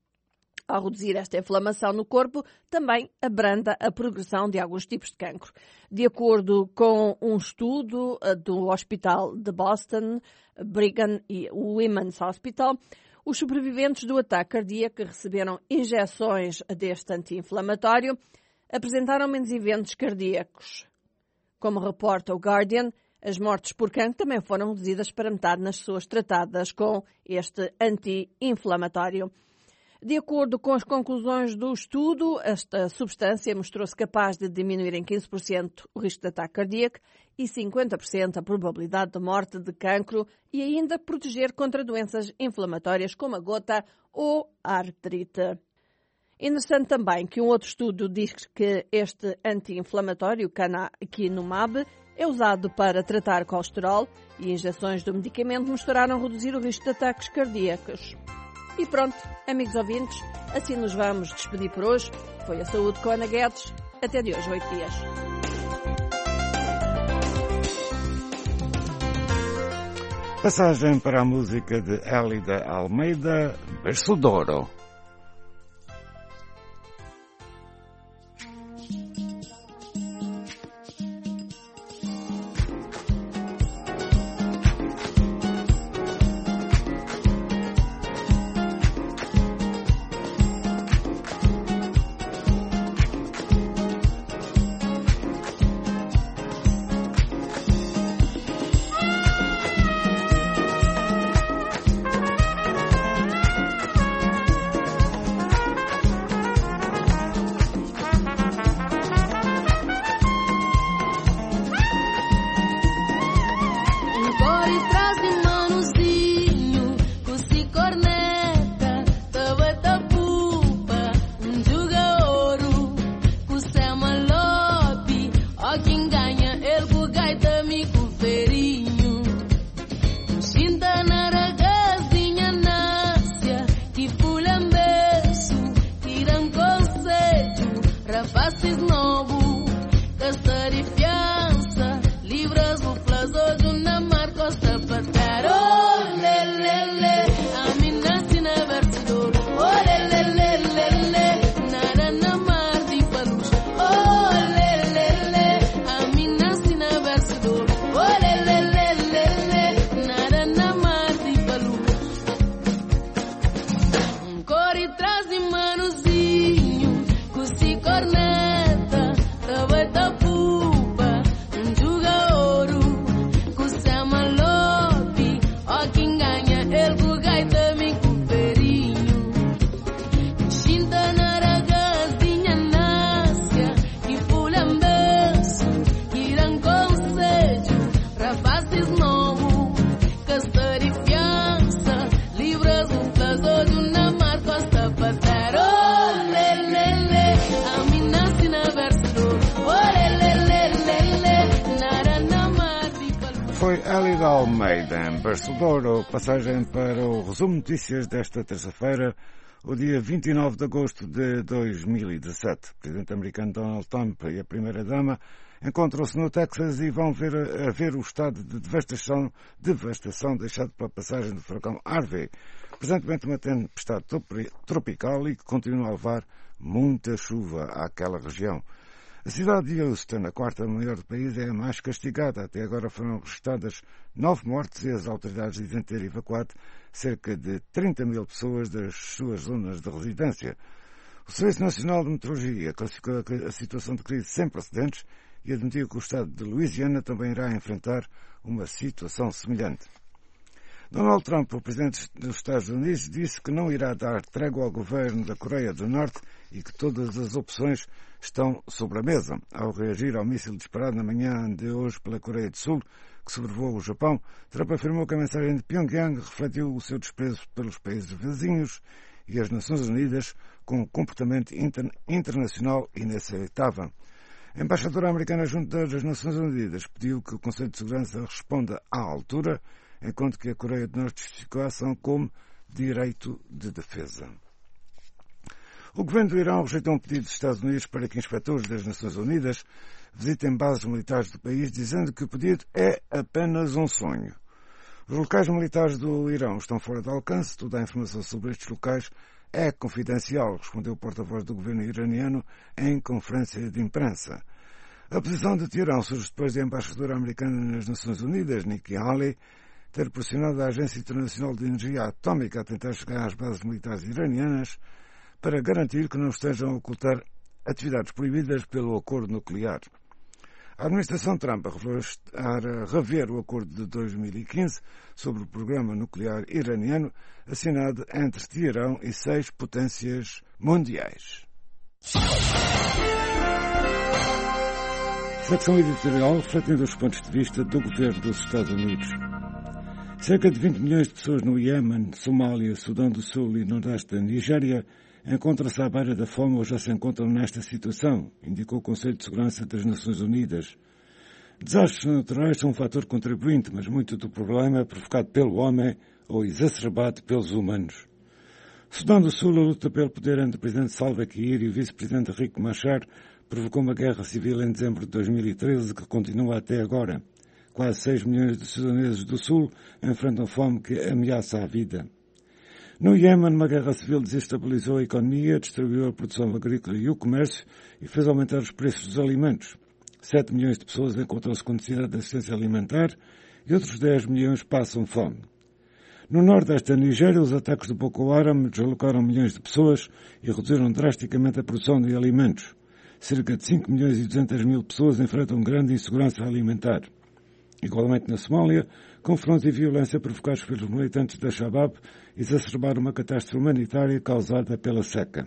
[SPEAKER 12] Ao reduzir esta inflamação no corpo, também abranda a progressão de alguns tipos de cancro. De acordo com um estudo do Hospital de Boston, Brigham e Women's Hospital, os sobreviventes do ataque cardíaco que receberam injeções deste anti-inflamatório apresentaram menos eventos cardíacos. Como reporta o Guardian, as mortes por cancro também foram reduzidas para metade nas pessoas tratadas com este anti-inflamatório. De acordo com as conclusões do estudo, esta substância mostrou-se capaz de diminuir em 15% o risco de ataque cardíaco e 50% a probabilidade de morte de cancro e ainda proteger contra doenças inflamatórias como a gota ou a artrite. Interessante também que um outro estudo diz que este anti-inflamatório, canakinumab, é usado para tratar colesterol e injeções do medicamento mostraram reduzir o risco de ataques cardíacos. E pronto, amigos ouvintes, assim nos vamos despedir por hoje. Foi a Saúde com Ana Guedes. Até de hoje, 8 dias.
[SPEAKER 19] Passagem para a música de Hélida Almeida, Berço de Ouro. Elida Almeida, em Barcelouro, passagem para o resumo de notícias desta terça-feira, o dia 29 de agosto de 2017. O presidente americano Donald Trump e a primeira-dama encontram-se no Texas e vão ver o estado de devastação deixado pela passagem do furacão Harvey, presentemente uma tempestade tropical e que continua a levar muita chuva àquela região. A cidade de Houston, a quarta maior do país, é a mais castigada. Até agora foram registradas 9 mortes e as autoridades dizem ter evacuado cerca de 30 mil pessoas das suas zonas de residência. O Serviço Nacional de Meteorologia classificou a situação de crise sem precedentes e admitiu que o estado de Louisiana também irá enfrentar uma situação semelhante. Donald Trump, o presidente dos Estados Unidos, disse que não irá dar trégua ao governo da Coreia do Norte e que todas as opções estão sobre a mesa. Ao reagir ao míssil disparado na manhã de hoje pela Coreia do Sul, que sobrevoou o Japão, Trump afirmou que a mensagem de Pyongyang refletiu o seu desprezo pelos países vizinhos e as Nações Unidas com um comportamento internacional inaceitável. A embaixadora americana junto das Nações Unidas pediu que o Conselho de Segurança responda à altura, enquanto que a Coreia do Norte justificou a ação como direito de defesa. O governo do Irão rejeitou um pedido dos Estados Unidos para que inspectores das Nações Unidas visitem bases militares do país, dizendo que o pedido é apenas um sonho. Os locais militares do Irão estão fora de alcance, toda a informação sobre estes locais é confidencial, respondeu o porta-voz do governo iraniano em conferência de imprensa. A posição de Teherão surge depois de a embaixadora americana nas Nações Unidas, Nikki Haley, ter pressionado a Agência Internacional de Energia Atómica a tentar chegar às bases militares iranianas para garantir que não estejam a ocultar atividades proibidas pelo acordo nuclear. A administração Trump revelou estar a rever o acordo de 2015 sobre o programa nuclear iraniano, assinado entre Teherão e 6 potências mundiais. Secção editorial refletindo os pontos de vista do governo dos Estados Unidos. Cerca de 20 milhões de pessoas no Iêmen, Somália, Sudão do Sul e Nordeste da Nigéria encontram-se à beira da fome ou já se encontram nesta situação, indicou o Conselho de Segurança das Nações Unidas. Desastres naturais são um fator contribuinte, mas muito do problema é provocado pelo homem ou exacerbado pelos humanos. Sudão do Sul, a luta pelo poder entre o presidente Salva Kiir e o vice-presidente Riek Machar provocou uma guerra civil em dezembro de 2013 que continua até agora. Quase 6 milhões de sudaneses do Sul enfrentam fome que ameaça a vida. No Iêmen, uma guerra civil desestabilizou a economia, destruiu a produção agrícola e o comércio e fez aumentar os preços dos alimentos. 7 milhões de pessoas encontram-se com necessidade de assistência alimentar e outros 10 milhões passam fome. No nordeste da Nigéria, os ataques do Boko Haram deslocaram milhões de pessoas e reduziram drasticamente a produção de alimentos. Cerca de 5 milhões e 200 mil pessoas enfrentam grande insegurança alimentar. Igualmente na Somália, confrontos e violência provocados pelos militantes da Shabab exacerbaram uma catástrofe humanitária causada pela seca.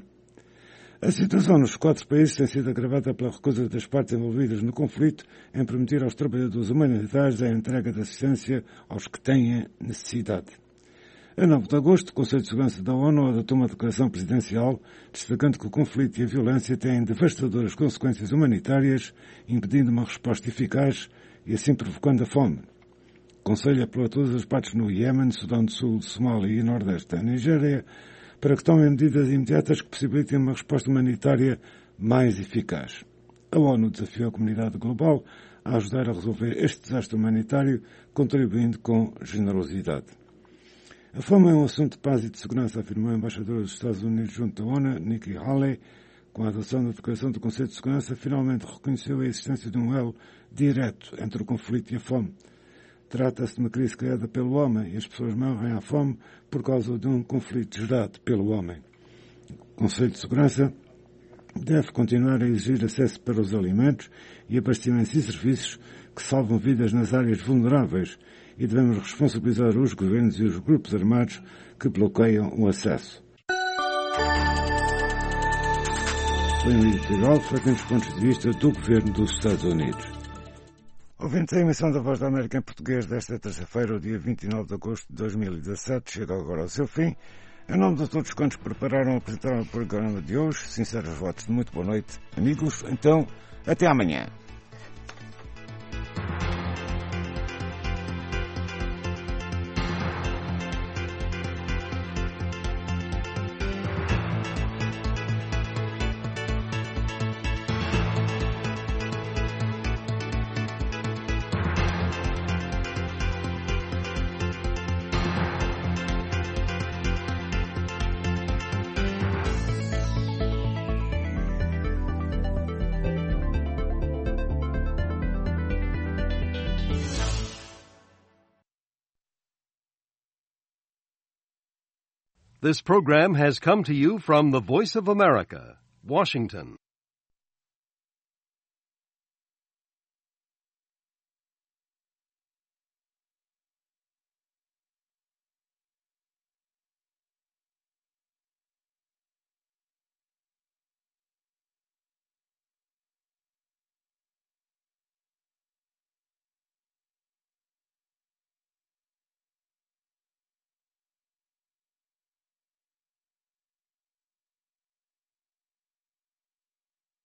[SPEAKER 19] A situação nos 4 países tem sido agravada pela recusa das partes envolvidas no conflito em permitir aos trabalhadores humanitários a entrega de assistência aos que têm necessidade. A 9 de agosto, o Conselho de Segurança da ONU adotou uma declaração presidencial destacando que o conflito e a violência têm devastadoras consequências humanitárias, impedindo uma resposta eficaz e assim provocando a fome. O Conselho apelou a todas as partes no Iêmen, Sudão do Sul, Somália e Nordeste da Nigéria para que tomem medidas imediatas que possibilitem uma resposta humanitária mais eficaz. A ONU desafiou a comunidade global a ajudar a resolver este desastre humanitário, contribuindo com generosidade. A fome é um assunto de paz e de segurança, afirmou a embaixadora dos Estados Unidos junto à ONU, Nikki Haley. Com a adoção da Declaração do Conselho de Segurança, finalmente reconheceu a existência de um elo direto entre o conflito e a fome. Trata-se de uma crise criada pelo homem e as pessoas morrem à fome por causa de um conflito gerado pelo homem. O Conselho de Segurança deve continuar a exigir acesso para os alimentos e abastecimentos e serviços que salvam vidas nas áreas vulneráveis e devemos responsabilizar os governos e os grupos armados que bloqueiam o acesso. Foi um editorial feito nos pontos de vista do governo dos Estados Unidos. Ouvintes, a emissão da Voz da América em português desta terça-feira, o dia 29 de agosto de 2017, chega agora ao seu fim. Em nome de todos quantos prepararam e apresentaram o programa de hoje, sinceros votos de muito boa noite, amigos. Então, até amanhã.
[SPEAKER 4] This program has come to you from the Voice of America, Washington.